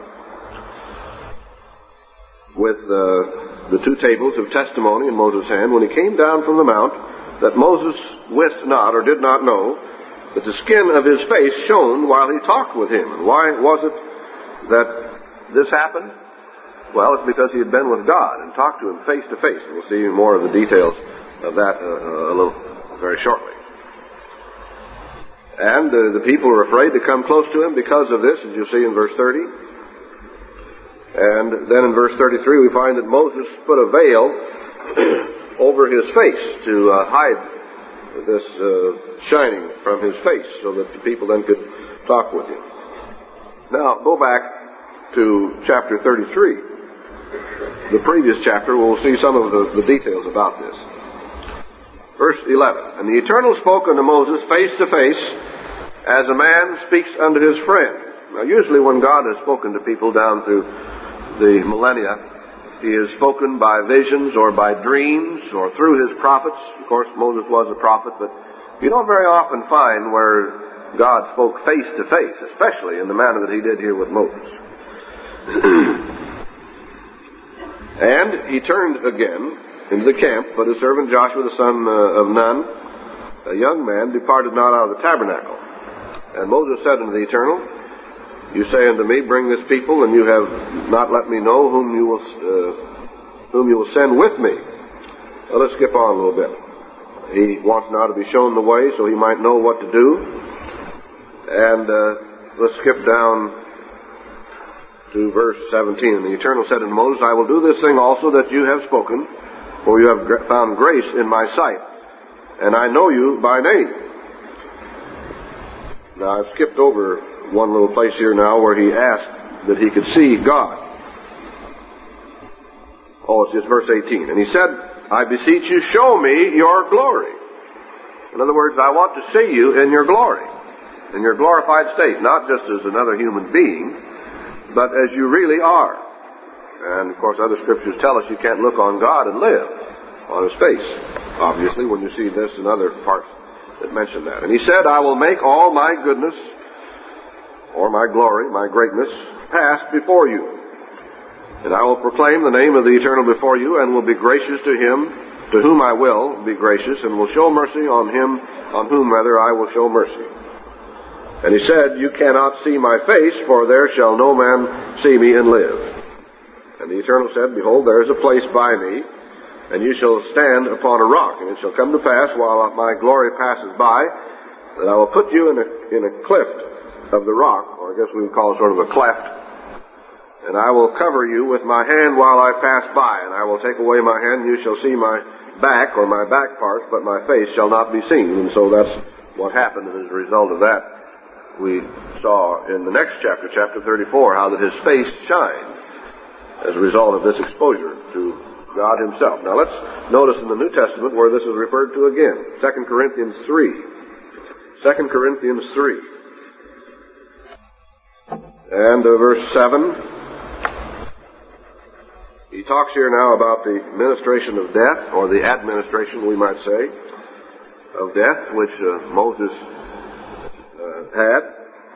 with uh, the two tables of testimony in Moses' hand, when he came down from the mount, that Moses wist not or did not know that the skin of his face shone while he talked with him. And why was it that this happened? Well, it's because he had been with God and talked to him face to face. And we'll see more of the details of that uh, a little very shortly. And uh, the people were afraid to come close to him because of this, as you'll see in verse thirty. And then in verse thirty-three we find that Moses put a veil over his face to uh, hide this uh, shining from his face so that the people then could talk with him. Now, go back to chapter thirty-three, the previous chapter. We'll see some of the, the details about this. Verse eleven. And the Eternal spoke unto Moses face to face, as a man speaks unto his friend. Now, usually when God has spoken to people down through the millennia, he has spoken by visions or by dreams or through his prophets. Of course, Moses was a prophet, but you don't very often find where God spoke face to face, especially in the manner that he did here with Moses. And he turned again into the camp, but his servant Joshua the son of Nun, a young man, departed not out of the tabernacle. And Moses said unto the Eternal, You say unto me, Bring this people, and you have not let me know whom you will uh, whom you will send with me. Well, let's skip on a little bit. He wants now to be shown the way so he might know what to do. And uh, let's skip down to verse seventeen. And the Eternal said unto Moses, I will do this thing also that you have spoken, for you have found grace in my sight, and I know you by name. Now, I've skipped over one little place here now where he asked that he could see God. Oh, it's just verse eighteen. And he said, I beseech you, show me your glory. In other words, I want to see you in your glory, in your glorified state, not just as another human being, but as you really are. And, of course, other scriptures tell us you can't look on God and live on his face, obviously, when you see this and other parts that mention that. And he said, I will make all my goodness, or my glory, my greatness, pass before you. And I will proclaim the name of the Eternal before you, and will be gracious to him to whom I will be gracious, and will show mercy on him on whom rather I will show mercy. And he said, You cannot see my face, for there shall no man see me and live. And the Eternal said, Behold, there is a place by me, and you shall stand upon a rock. And it shall come to pass, while my glory passes by, that I will put you in a, in a cleft of the rock, or I guess we would call it sort of a cleft, and I will cover you with my hand while I pass by, and I will take away my hand, and you shall see my back, or my back parts, but my face shall not be seen. And so that's what happened, and as a result of that, we saw in the next chapter, chapter thirty-four, how that his face shined as a result of this exposure to God himself. Now let's notice in the New Testament where this is referred to again. Second Corinthians three. Second Corinthians three. And uh, verse seven. He talks here now about the ministration of death, or the administration, we might say, of death, which uh, Moses uh, had.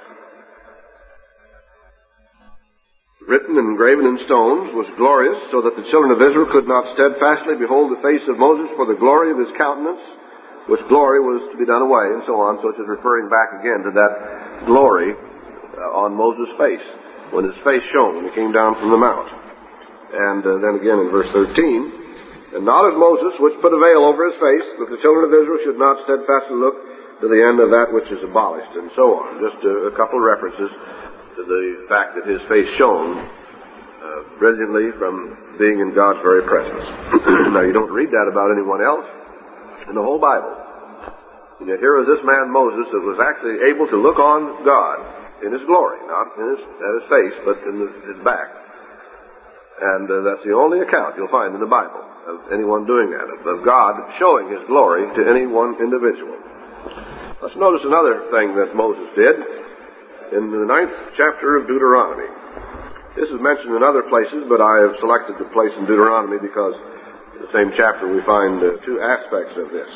Written and engraven in stones, was glorious, so that the children of Israel could not steadfastly behold the face of Moses for the glory of his countenance, which glory was to be done away, and so on. So it is referring back again to that glory uh, on Moses' face, when his face shone when he came down from the mount. And uh, then again in verse thirteen, and not as Moses, which put a veil over his face, that the children of Israel should not steadfastly look to the end of that which is abolished, and so on. Just a, a couple of references to the fact that his face shone uh, brilliantly from being in God's very presence. Now, you don't read that about anyone else in the whole Bible. And yet here is this man Moses that was actually able to look on God in his glory, not in his, at his face, but in his, his back. And uh, that's the only account you'll find in the Bible of anyone doing that, of God showing his glory to any one individual. Let's notice another thing that Moses did in the ninth chapter of Deuteronomy. This is mentioned in other places, but I have selected the place in Deuteronomy because in the same chapter we find uh, two aspects of this.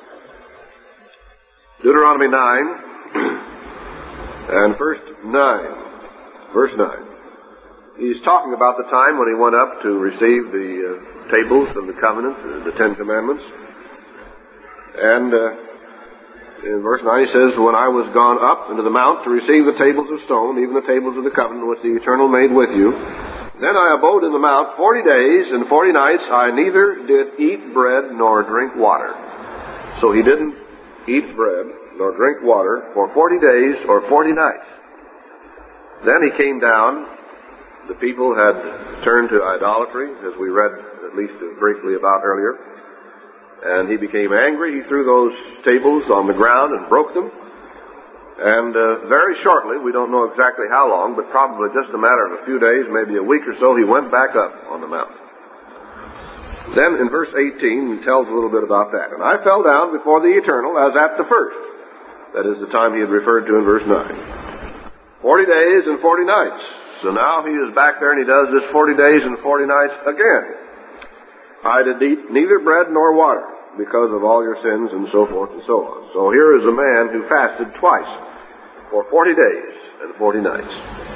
Deuteronomy nine, and first nine, verse nine. He's talking about the time when he went up to receive the uh, tables of the covenant, uh, the Ten Commandments. And uh, in verse nine he says, When I was gone up into the mount to receive the tables of stone, even the tables of the covenant which the Eternal made with you, then I abode in the mount forty days and forty nights. I neither did eat bread nor drink water. So he didn't eat bread nor drink water for forty days or forty nights. Then he came down. The people had turned to idolatry, as we read at least briefly about earlier. And he became angry. He threw those tables on the ground and broke them. And uh, very shortly, we don't know exactly how long, but probably just a matter of a few days, maybe a week or so, he went back up on the mountain. Then in verse eighteen, he tells a little bit about that. And I fell down before the Eternal as at the first. That is the time he had referred to in verse nine. Forty days and forty nights. So now he is back there and he does this forty days and forty nights again. I did eat neither bread nor water because of all your sins, and so forth and so on. So here is a man who fasted twice for forty days and forty nights.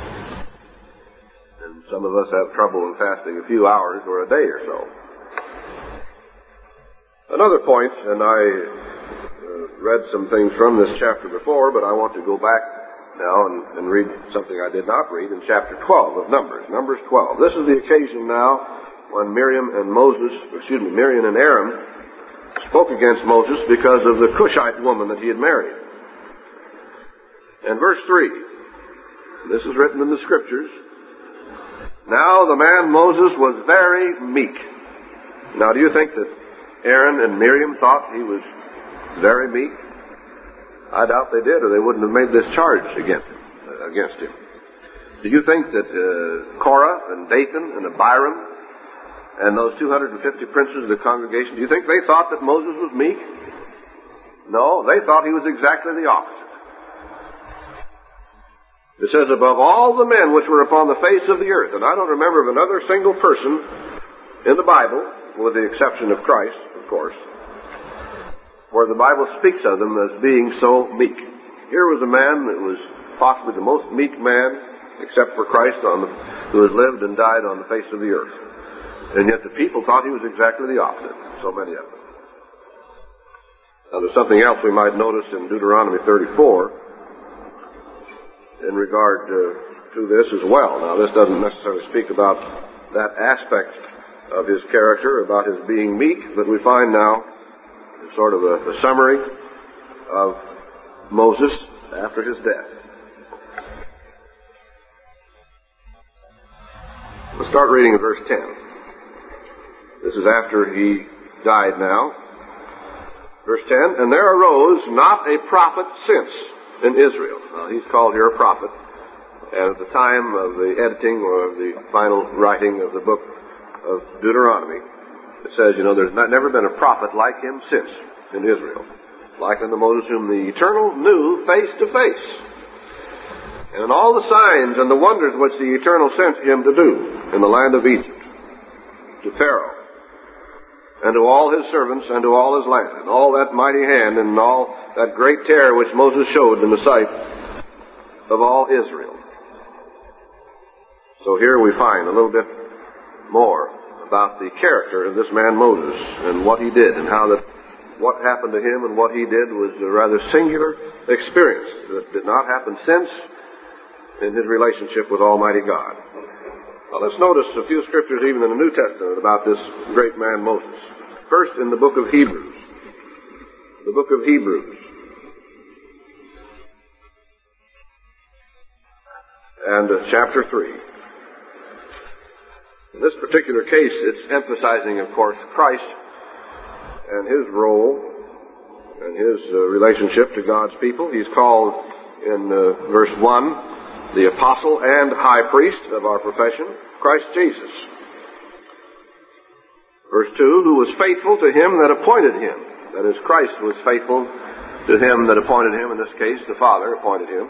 And some of us have trouble in fasting a few hours or a day or so. Another point, and I uh, read some things from this chapter before, but I want to go back now and, and read something I did not read in chapter twelve of Numbers. Numbers twelve. This is the occasion now when Miriam and Moses, excuse me, Miriam and Aaron spoke against Moses because of the Cushite woman that he had married. And verse three, this is written in the Scriptures, Now the man Moses was very meek. Now do you think that Aaron and Miriam thought he was very meek? I doubt they did, or they wouldn't have made this charge against him. Uh, against him. Do you think that uh, Korah and Dathan and Abiram and those two hundred fifty princes of the congregation, do you think they thought that Moses was meek? No, they thought he was exactly the opposite. It says, above all the men which were upon the face of the earth. And I don't remember of another single person in the Bible, with the exception of Christ, of course, where the Bible speaks of them as being so meek. Here was a man that was possibly the most meek man, except for Christ, on the, who has lived and died on the face of the earth. And yet the people thought he was exactly the opposite, so many of them. Now there's something else we might notice in Deuteronomy thirty-four in regard uh, to this as well. Now this doesn't necessarily speak about that aspect of his character about his being meek, but we find now sort of a, a summary of Moses after his death. Let's start reading in verse ten. This is after he died now. Verse ten, and there arose not a prophet since in Israel. Now, he's called here a prophet. And at the time of the editing or the final writing of the book of Deuteronomy, it says, you know, there's not, never been a prophet like him since in Israel. Like unto Moses, whom the Eternal knew face to face. And in all the signs and the wonders which the Eternal sent him to do in the land of Egypt, to Pharaoh, and to all his servants, and to all his land, and all that mighty hand, and all that great terror which Moses showed in the sight of all Israel. So here we find a little bit more about the character of this man Moses, and what he did, and how that what happened to him and what he did was a rather singular experience that did not happen since in his relationship with Almighty God. Now let's notice a few scriptures even in the New Testament about this great man Moses. First in the book of Hebrews. The book of Hebrews. And uh, chapter three. In this particular case, it's emphasizing, of course, Christ and his role and his uh, relationship to God's people. He's called in uh, verse one, the apostle and high priest of our profession, Christ Jesus. Verse two, who was faithful to him that appointed him. That is, Christ was faithful to him that appointed him. In this case, the Father appointed him.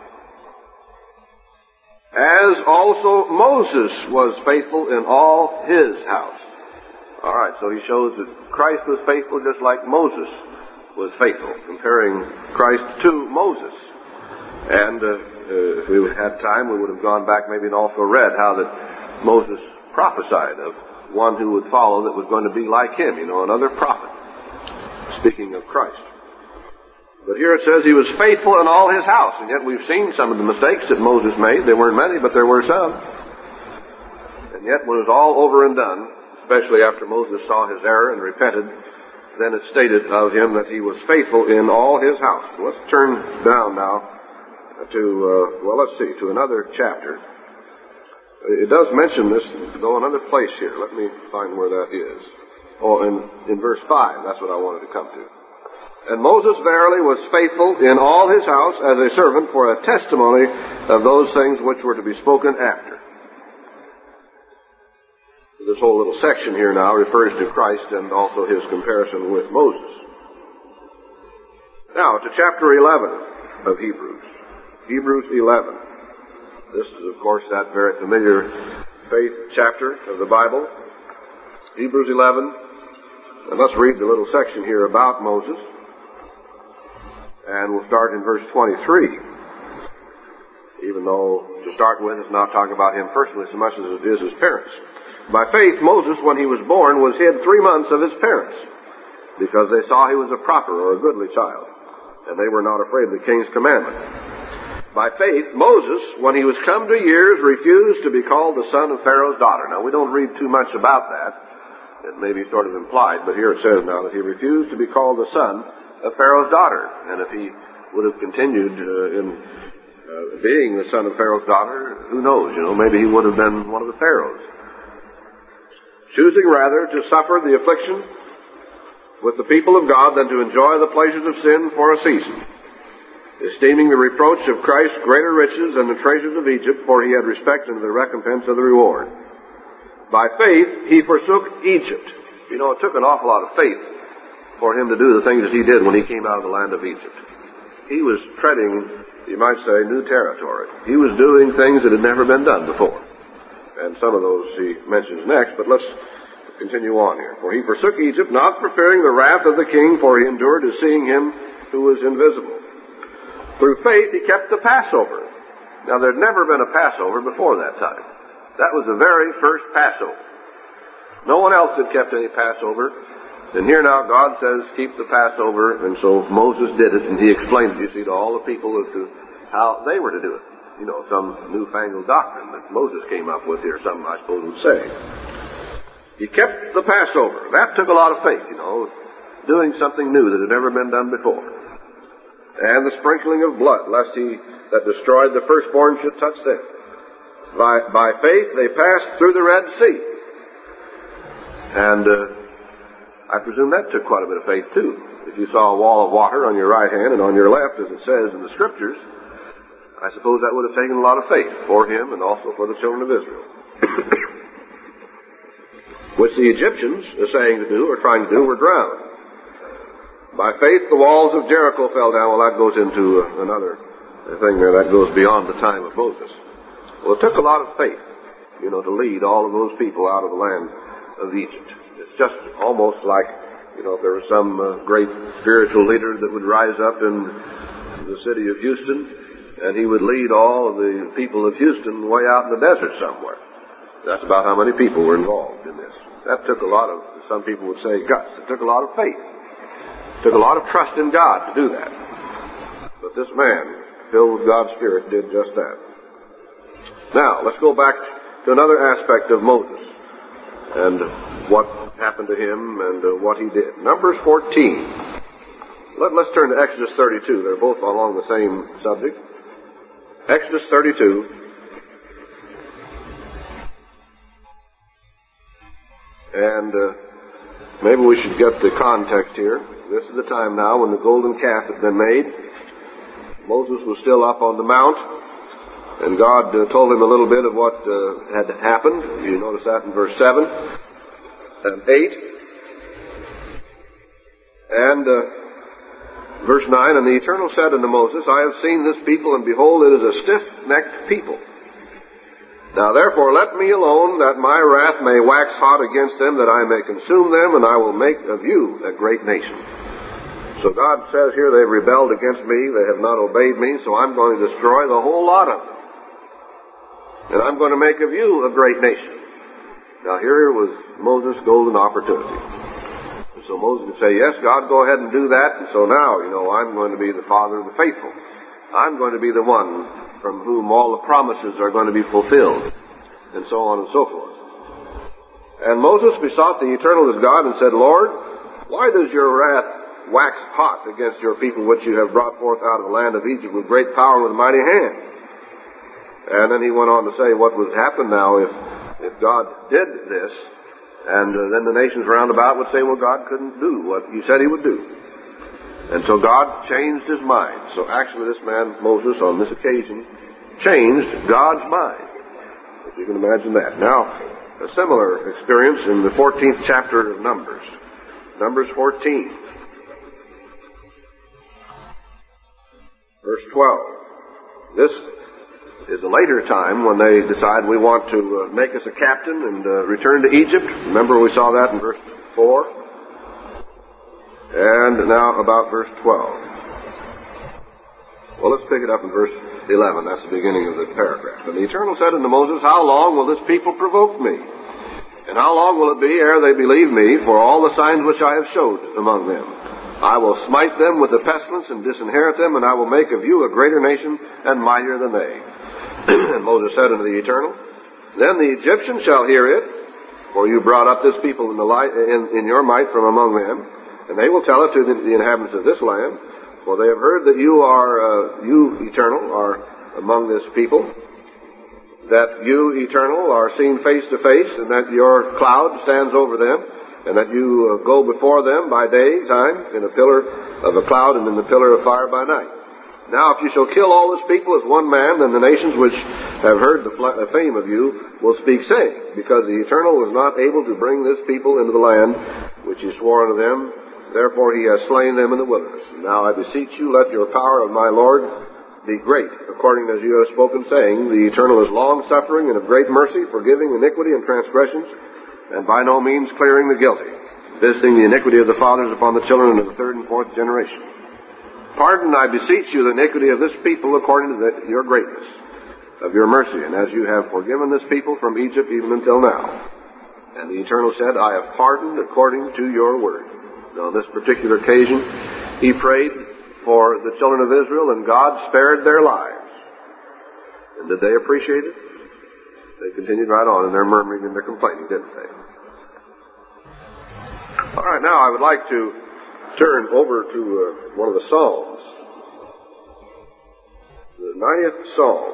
As also Moses was faithful in all his house. All right, so he shows that Christ was faithful just like Moses was faithful, comparing Christ to Moses. And uh, uh, if we had time, we would have gone back maybe and also read how that Moses prophesied of one who would follow that was going to be like him, you know, another prophet, speaking of Christ. But here it says he was faithful in all his house, and yet we've seen some of the mistakes that Moses made. There weren't many, but there were some. And yet when it was all over and done, especially after Moses saw his error and repented, then it stated of him that he was faithful in all his house. Let's turn down now to, uh, well, let's see, to another chapter. It does mention this, though, another place here. Let me find where that is. Oh, in, in verse five, that's what I wanted to come to. And Moses verily was faithful in all his house as a servant for a testimony of those things which were to be spoken after. This whole little section here now refers to Christ and also his comparison with Moses. Now to chapter eleven of Hebrews. Hebrews eleven. This is, of course, that very familiar faith chapter of the Bible. Hebrews eleven. And let's read the little section here about Moses. And we'll start in verse twenty-three. Even though, to start with, it's not talking about him personally so much as it is his parents. By faith, Moses, when he was born, was hid three months of his parents, because they saw he was a proper or a goodly child, and they were not afraid of the king's commandment. By faith, Moses, when he was come to years, refused to be called the son of Pharaoh's daughter. Now, we don't read too much about that. It may be sort of implied, but here it says now that he refused to be called the son of Pharaoh's daughter. And if he would have continued uh, in uh, being the son of Pharaoh's daughter, who knows, you know, maybe he would have been one of the pharaohs. Choosing rather to suffer the affliction with the people of God than to enjoy the pleasures of sin for a season, esteeming the reproach of Christ greater riches than the treasures of Egypt, for he had respect unto the recompense of the reward. By faith he forsook Egypt. You know, it took an awful lot of faith for him to do the things that he did when he came out of the land of Egypt. He was treading, you might say, new territory. He was doing things that had never been done before. And some of those he mentions next, but let's continue on here. For he forsook Egypt, not for fearing the wrath of the king, for he endured to seeing him who was invisible. Through faith he kept the Passover. Now there'd never been a Passover before that time. That was the very first Passover. No one else had kept any Passover. And here now God says, keep the Passover, and so Moses did it, and he explained it, you see, to all the people as to how they were to do it. you know, some newfangled doctrine that Moses came up with here, some I suppose would say. He kept the Passover. That took a lot of faith, you know, doing something new that had never been done before. And the sprinkling of blood, lest he that destroyed the firstborn should touch them. By, by faith, they passed through the Red Sea. And uh, I presume that took quite a bit of faith, too. If you saw a wall of water on your right hand and on your left, as it says in the Scriptures, I suppose that would have taken a lot of faith for him and also for the children of Israel. Which the Egyptians are saying to do, or trying to do, were drowned. By faith, the walls of Jericho fell down. Well, that goes into uh, another thing there. That goes beyond the time of Moses. Well, it took a lot of faith, you know, to lead all of those people out of the land of Egypt. It's just almost like, you know, if there was some uh, great spiritual leader that would rise up in the city of Houston, and he would lead all of the people of Houston way out in the desert somewhere. That's about how many people were involved in this. That took a lot of, some people would say, guts. It took a lot of faith. It took a lot of trust in God to do that. But this man, filled with God's Spirit, did just that. Now, let's go back to another aspect of Moses and what happened to him and uh, what he did. Numbers fourteen. Let, let's turn to Exodus thirty-two. They're both along the same subject. Exodus thirty-two. And uh, maybe we should get the context here. This is the time now when the golden calf had been made. Moses was still up on the mount, and God uh, told him a little bit of what uh, had happened. You notice that in verse seven and eight. And uh, verse nine, and the Eternal said unto Moses, I have seen this people, and behold, it is a stiff-necked people. Now therefore let me alone, that my wrath may wax hot against them, that I may consume them, and I will make of you a great nation. So God says here, they've rebelled against me, they have not obeyed me, so I'm going to destroy the whole lot of them. And I'm going to make of you a great nation. Now here was Moses' golden opportunity. And so Moses could say, yes, God, go ahead and do that, and so now, you know, I'm going to be the father of the faithful. I'm going to be the one from whom all the promises are going to be fulfilled, and so on and so forth. And Moses besought the Eternal his God and said, Lord, why does your wrath wax hot against your people which you have brought forth out of the land of Egypt with great power and with mighty hand? And then he went on to say what would happen now if, if God did this, and uh, then the nations round about would say, well, God couldn't do what he said he would do. And so God changed his mind. So actually this man, Moses, on this occasion, changed God's mind. If you can imagine that. Now, a similar experience in the fourteenth chapter of Numbers. Numbers fourteen. Verse twelve. This is a later time when they decide we want to uh, make us a captain and uh, return to Egypt. Remember we saw that in verse four. And now about verse twelve. Well, let's pick it up in verse eleven. That's the beginning of the paragraph. And the Eternal said unto Moses, how long will this people provoke me? And how long will it be ere they believe me for all the signs which I have showed among them? I will smite them with the pestilence and disinherit them, and I will make of you a greater nation and mightier than they. And Moses said unto the Eternal, then the Egyptians shall hear it, for you brought up this people in, the light, in, in your might from among them. And they will tell it to the, the inhabitants of this land, for they have heard that you are, uh, you, Eternal, are among this people, that you, Eternal, are seen face to face, and that your cloud stands over them, and that you uh, go before them by daytime in a pillar of a cloud and in the pillar of fire by night. Now if you shall kill all this people as one man, then the nations which have heard the fame of you will speak, saying, because the Eternal was not able to bring this people into the land which he swore unto them, therefore he has slain them in the wilderness. Now I beseech you, let your power of my Lord be great, according as you have spoken, saying, the Eternal is long-suffering and of great mercy, forgiving iniquity and transgressions, and by no means clearing the guilty, visiting the iniquity of the fathers upon the children into the third and fourth generation. Pardon, I beseech you, the iniquity of this people according to the, your greatness of your mercy, and as you have forgiven this people from Egypt even until now. And the Eternal said, I have pardoned according to your word. Now, on this particular occasion, he prayed for the children of Israel, and God spared their lives. And did they appreciate it? They continued right on in their murmuring and their complaining, didn't they? All right, now I would like to turn over to uh, one of the Psalms. The ninetieth Psalm.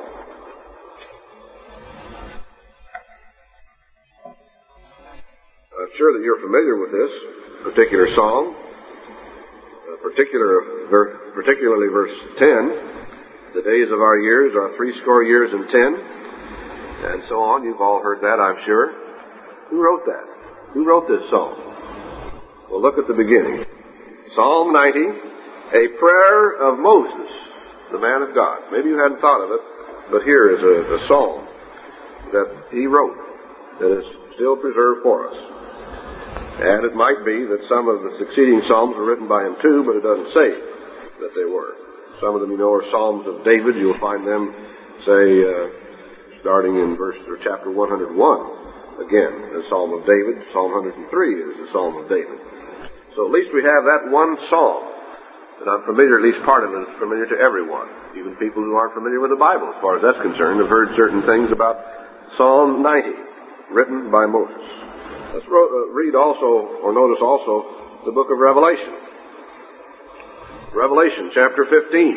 I'm sure that you're familiar with this particular Psalm, uh, particular, ver, particularly verse ten. The days of our years are threescore years and ten, and so on. You've all heard that, I'm sure. Who wrote that? Who wrote this Psalm? Well, look at the beginning. Psalm ninety, a prayer of Moses, the man of God. Maybe you hadn't thought of it, but here is a, a psalm that he wrote that is still preserved for us. And it might be that some of the succeeding psalms were written by him too, but it doesn't say that they were. Some of them, you know, are Psalms of David. You'll find them, say, uh, starting in verse or chapter one hundred one. Again, the Psalm of David. Psalm one hundred three is the Psalm of David. So at least we have that one psalm that I'm familiar, at least part of it is familiar to everyone. Even people who aren't familiar with the Bible, as far as that's concerned, have heard certain things about Psalm ninety, written by Moses. Let's read also, or notice also, the book of Revelation. Revelation chapter fifteen.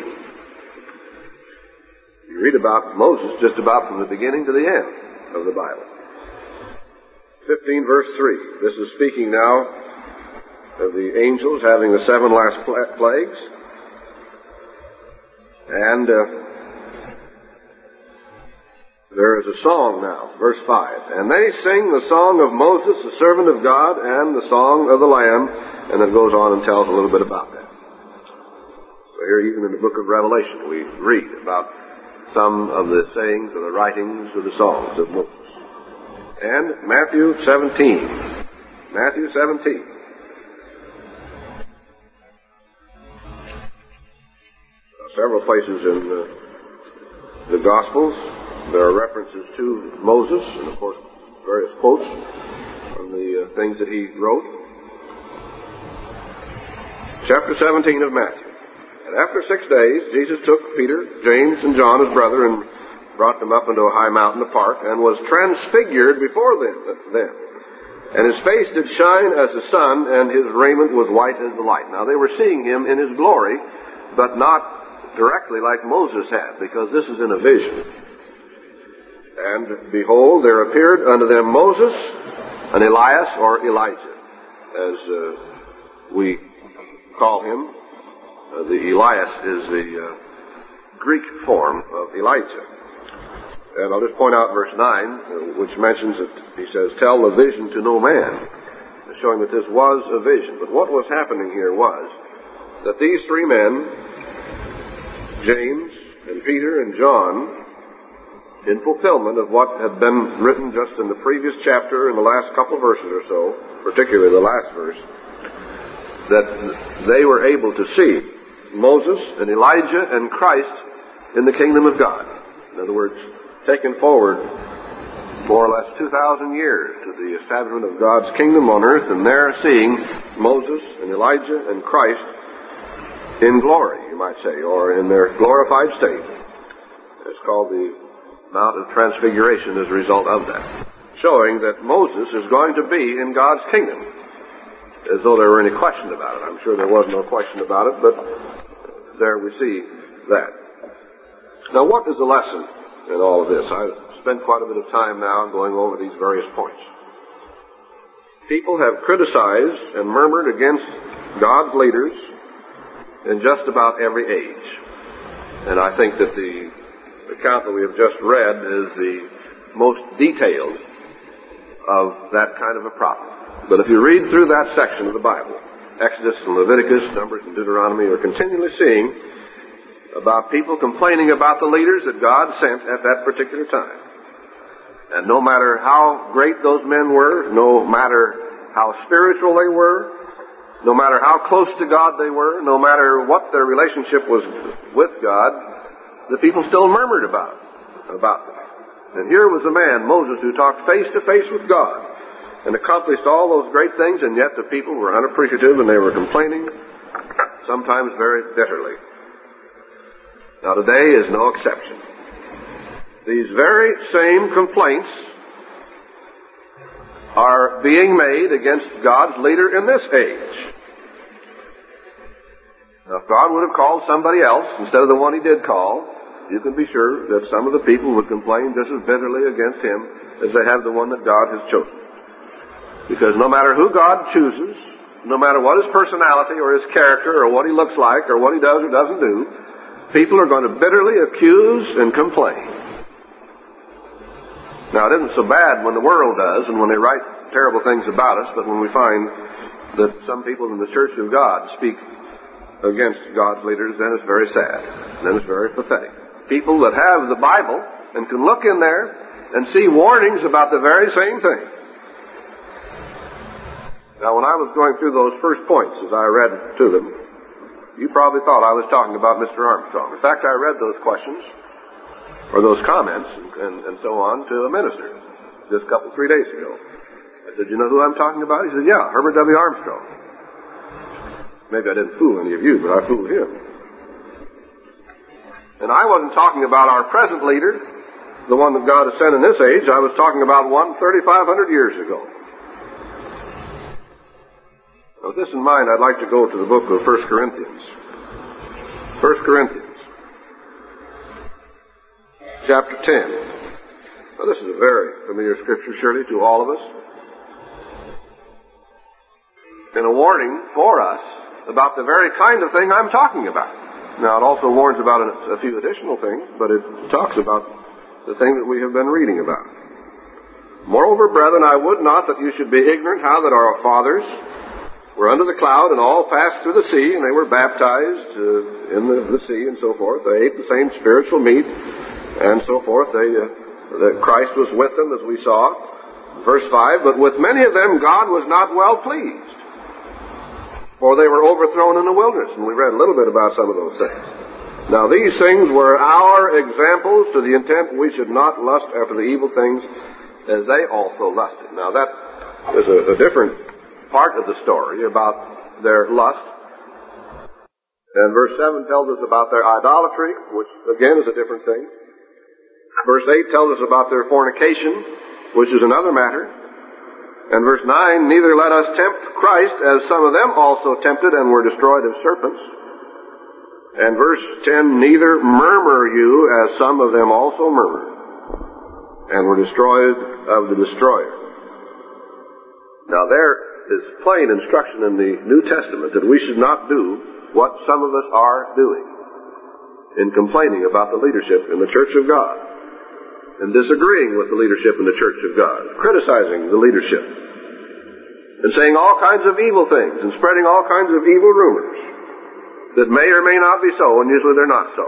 You read about Moses just about from the beginning to the end of the Bible. fifteen verse three. This is speaking now of the angels having the seven last plagues. And uh, there is a song now, verse five. And they sing the song of Moses, the servant of God, and the song of the Lamb. And it goes on and tells a little bit about that. So here, even in the book of Revelation, we read about some of the sayings or the writings of the songs of Moses. And Matthew seventeen. Matthew seventeen. Several places in uh, the Gospels, there are references to Moses, and of course various quotes from the uh, things that he wrote. Chapter seventeen of Matthew. And after six days, Jesus took Peter, James, and John, his brother, and brought them up into a high mountain apart, and was transfigured before them. them. And his face did shine as the sun, and his raiment was white as the light. Now they were seeing him in his glory, but not directly like Moses had, because this is in a vision. And behold, there appeared unto them Moses and Elias, or Elijah, as uh, we call him. Uh, the Elias is the uh, Greek form of Elijah. And I'll just point out verse nine, uh, which mentions that he says, tell the vision to no man, showing that this was a vision. But what was happening here was that these three men, James and Peter and John, in fulfillment of what had been written just in the previous chapter, in the last couple of verses or so, particularly the last verse, that they were able to see Moses and Elijah and Christ in the kingdom of God. In other words, taken forward more or less two thousand years to the establishment of God's kingdom on earth, and there seeing Moses and Elijah and Christ in glory, you might say, or in their glorified state. It's called the Mount of Transfiguration as a result of that, showing that Moses is going to be in God's kingdom, as though there were any question about it. I'm sure there was no question about it, but there we see that. Now, what is the lesson in all of this? I've spent quite a bit of time now going over these various points. People have criticized and murmured against God's leaders in just about every age. And I think that the account that we have just read is the most detailed of that kind of a problem. But if you read through that section of the Bible, Exodus and Leviticus, Numbers and Deuteronomy, you're continually seeing about people complaining about the leaders that God sent at that particular time. And no matter how great those men were, no matter how spiritual they were, no matter how close to God they were, no matter what their relationship was with God, the people still murmured about about them. And here was a man, Moses, who talked face to face with God and accomplished all those great things, and yet the people were unappreciative and they were complaining, sometimes very bitterly. Now today is no exception. these very same complaints are being made against God's leader in this age. Now, if God would have called somebody else instead of the one he did call, you can be sure that some of the people would complain just as bitterly against him as they have the one that God has chosen. Because no matter who God chooses, no matter what his personality or his character or what he looks like or what he does or doesn't do, people are going to bitterly accuse and complain. Now, it isn't so bad when the world does and when they write terrible things about us, but when we find that some people in the Church of God speak against God's leaders, then it's very sad. Then it's very pathetic. People that have the Bible and can look in there and see warnings about the very same thing. Now, when I was going through those first points as I read to them, you probably thought I was talking about Mister Armstrong. In fact, I read those questions or those comments and, and, and so on to a minister just a couple, three days ago. I said, you know who I'm talking about? He said, yeah, Herbert W. Armstrong. Maybe I didn't fool any of you, but I fooled him. And I wasn't talking about our present leader, the one that God has sent in this age. I was talking about one thirty-five hundred years ago. Now, with this in mind, I'd like to go to the book of First Corinthians. First Corinthians, chapter ten. Now, this is a very familiar scripture, surely, to all of us. And a warning for us about the very kind of thing I'm talking about. Now, it also warns about a, a few additional things, but it talks about the thing that we have been reading about. Moreover, brethren, I would not that you should be ignorant how that our fathers were under the cloud and all passed through the sea, and they were baptized uh, in the, the sea and so forth. They ate the same spiritual meat and so forth. They, uh, that Christ was with them, as we saw. Verse five, but with many of them God was not well pleased, for they were overthrown in the wilderness. And we read a little bit about some of those things. Now, these things were our examples to the intent we should not lust after the evil things as they also lusted. Now, that is a, a different part of the story about their lust. And verse seven tells us about their idolatry, which again is a different thing. Verse eight tells us about their fornication, which is another matter. And verse nine, neither let us tempt Christ, as some of them also tempted and were destroyed of serpents. And verse ten, neither murmur you, as some of them also murmured, and were destroyed of the destroyer. Now there is plain instruction in the New Testament that we should not do what some of us are doing in complaining about the leadership in the Church of God, and disagreeing with the leadership in the Church of God, criticizing the leadership, and saying all kinds of evil things, and spreading all kinds of evil rumors that may or may not be so, and usually they're not so.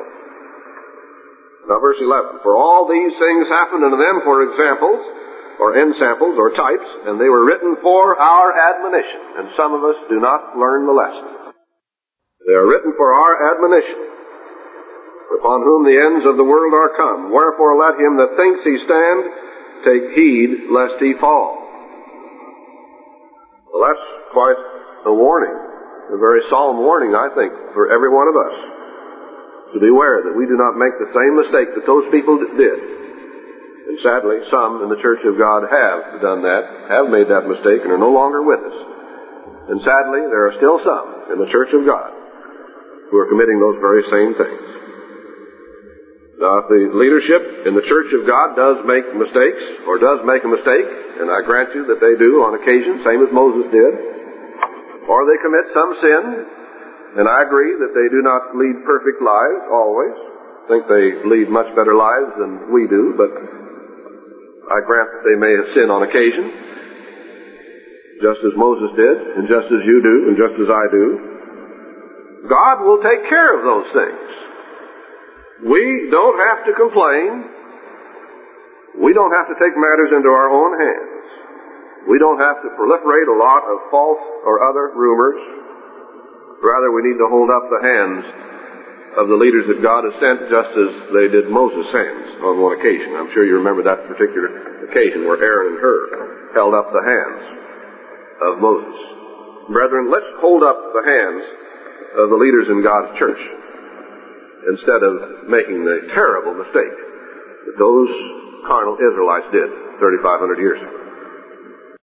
Now verse eleven, for all these things happened unto them for examples, or ensamples, or types, and they were written for our admonition, and some of us do not learn the lesson. They are written for our admonition, upon whom the ends of the world are come. Wherefore let him that thinks he stand take heed lest he fall. Well, that's quite a warning, a very solemn warning, I think, for every one of us, to beware that we do not make the same mistake that those people did. And sadly, some in the Church of God have done that, have made that mistake, and are no longer with us. And sadly, there are still some in the Church of God who are committing those very same things. Now, if the leadership in the Church of God does make mistakes, or does make a mistake, and I grant you that they do on occasion, same as Moses did, or they commit some sin, and I agree that they do not lead perfect lives always. I think they lead much better lives than we do, but I grant that they may have sinned on occasion, just as Moses did, and just as you do, and just as I do. God will take care of those things. We don't have to complain. We don't have to take matters into our own hands. We don't have to proliferate a lot of false or other rumors. Rather, we need to hold up the hands of the leaders that God has sent, just as they did Moses' hands on one occasion. I'm sure you remember that particular occasion where Aaron and Hur held up the hands of Moses. Brethren, let's hold up the hands of the leaders in God's church instead of making the terrible mistake that those carnal Israelites did thirty-five hundred years ago.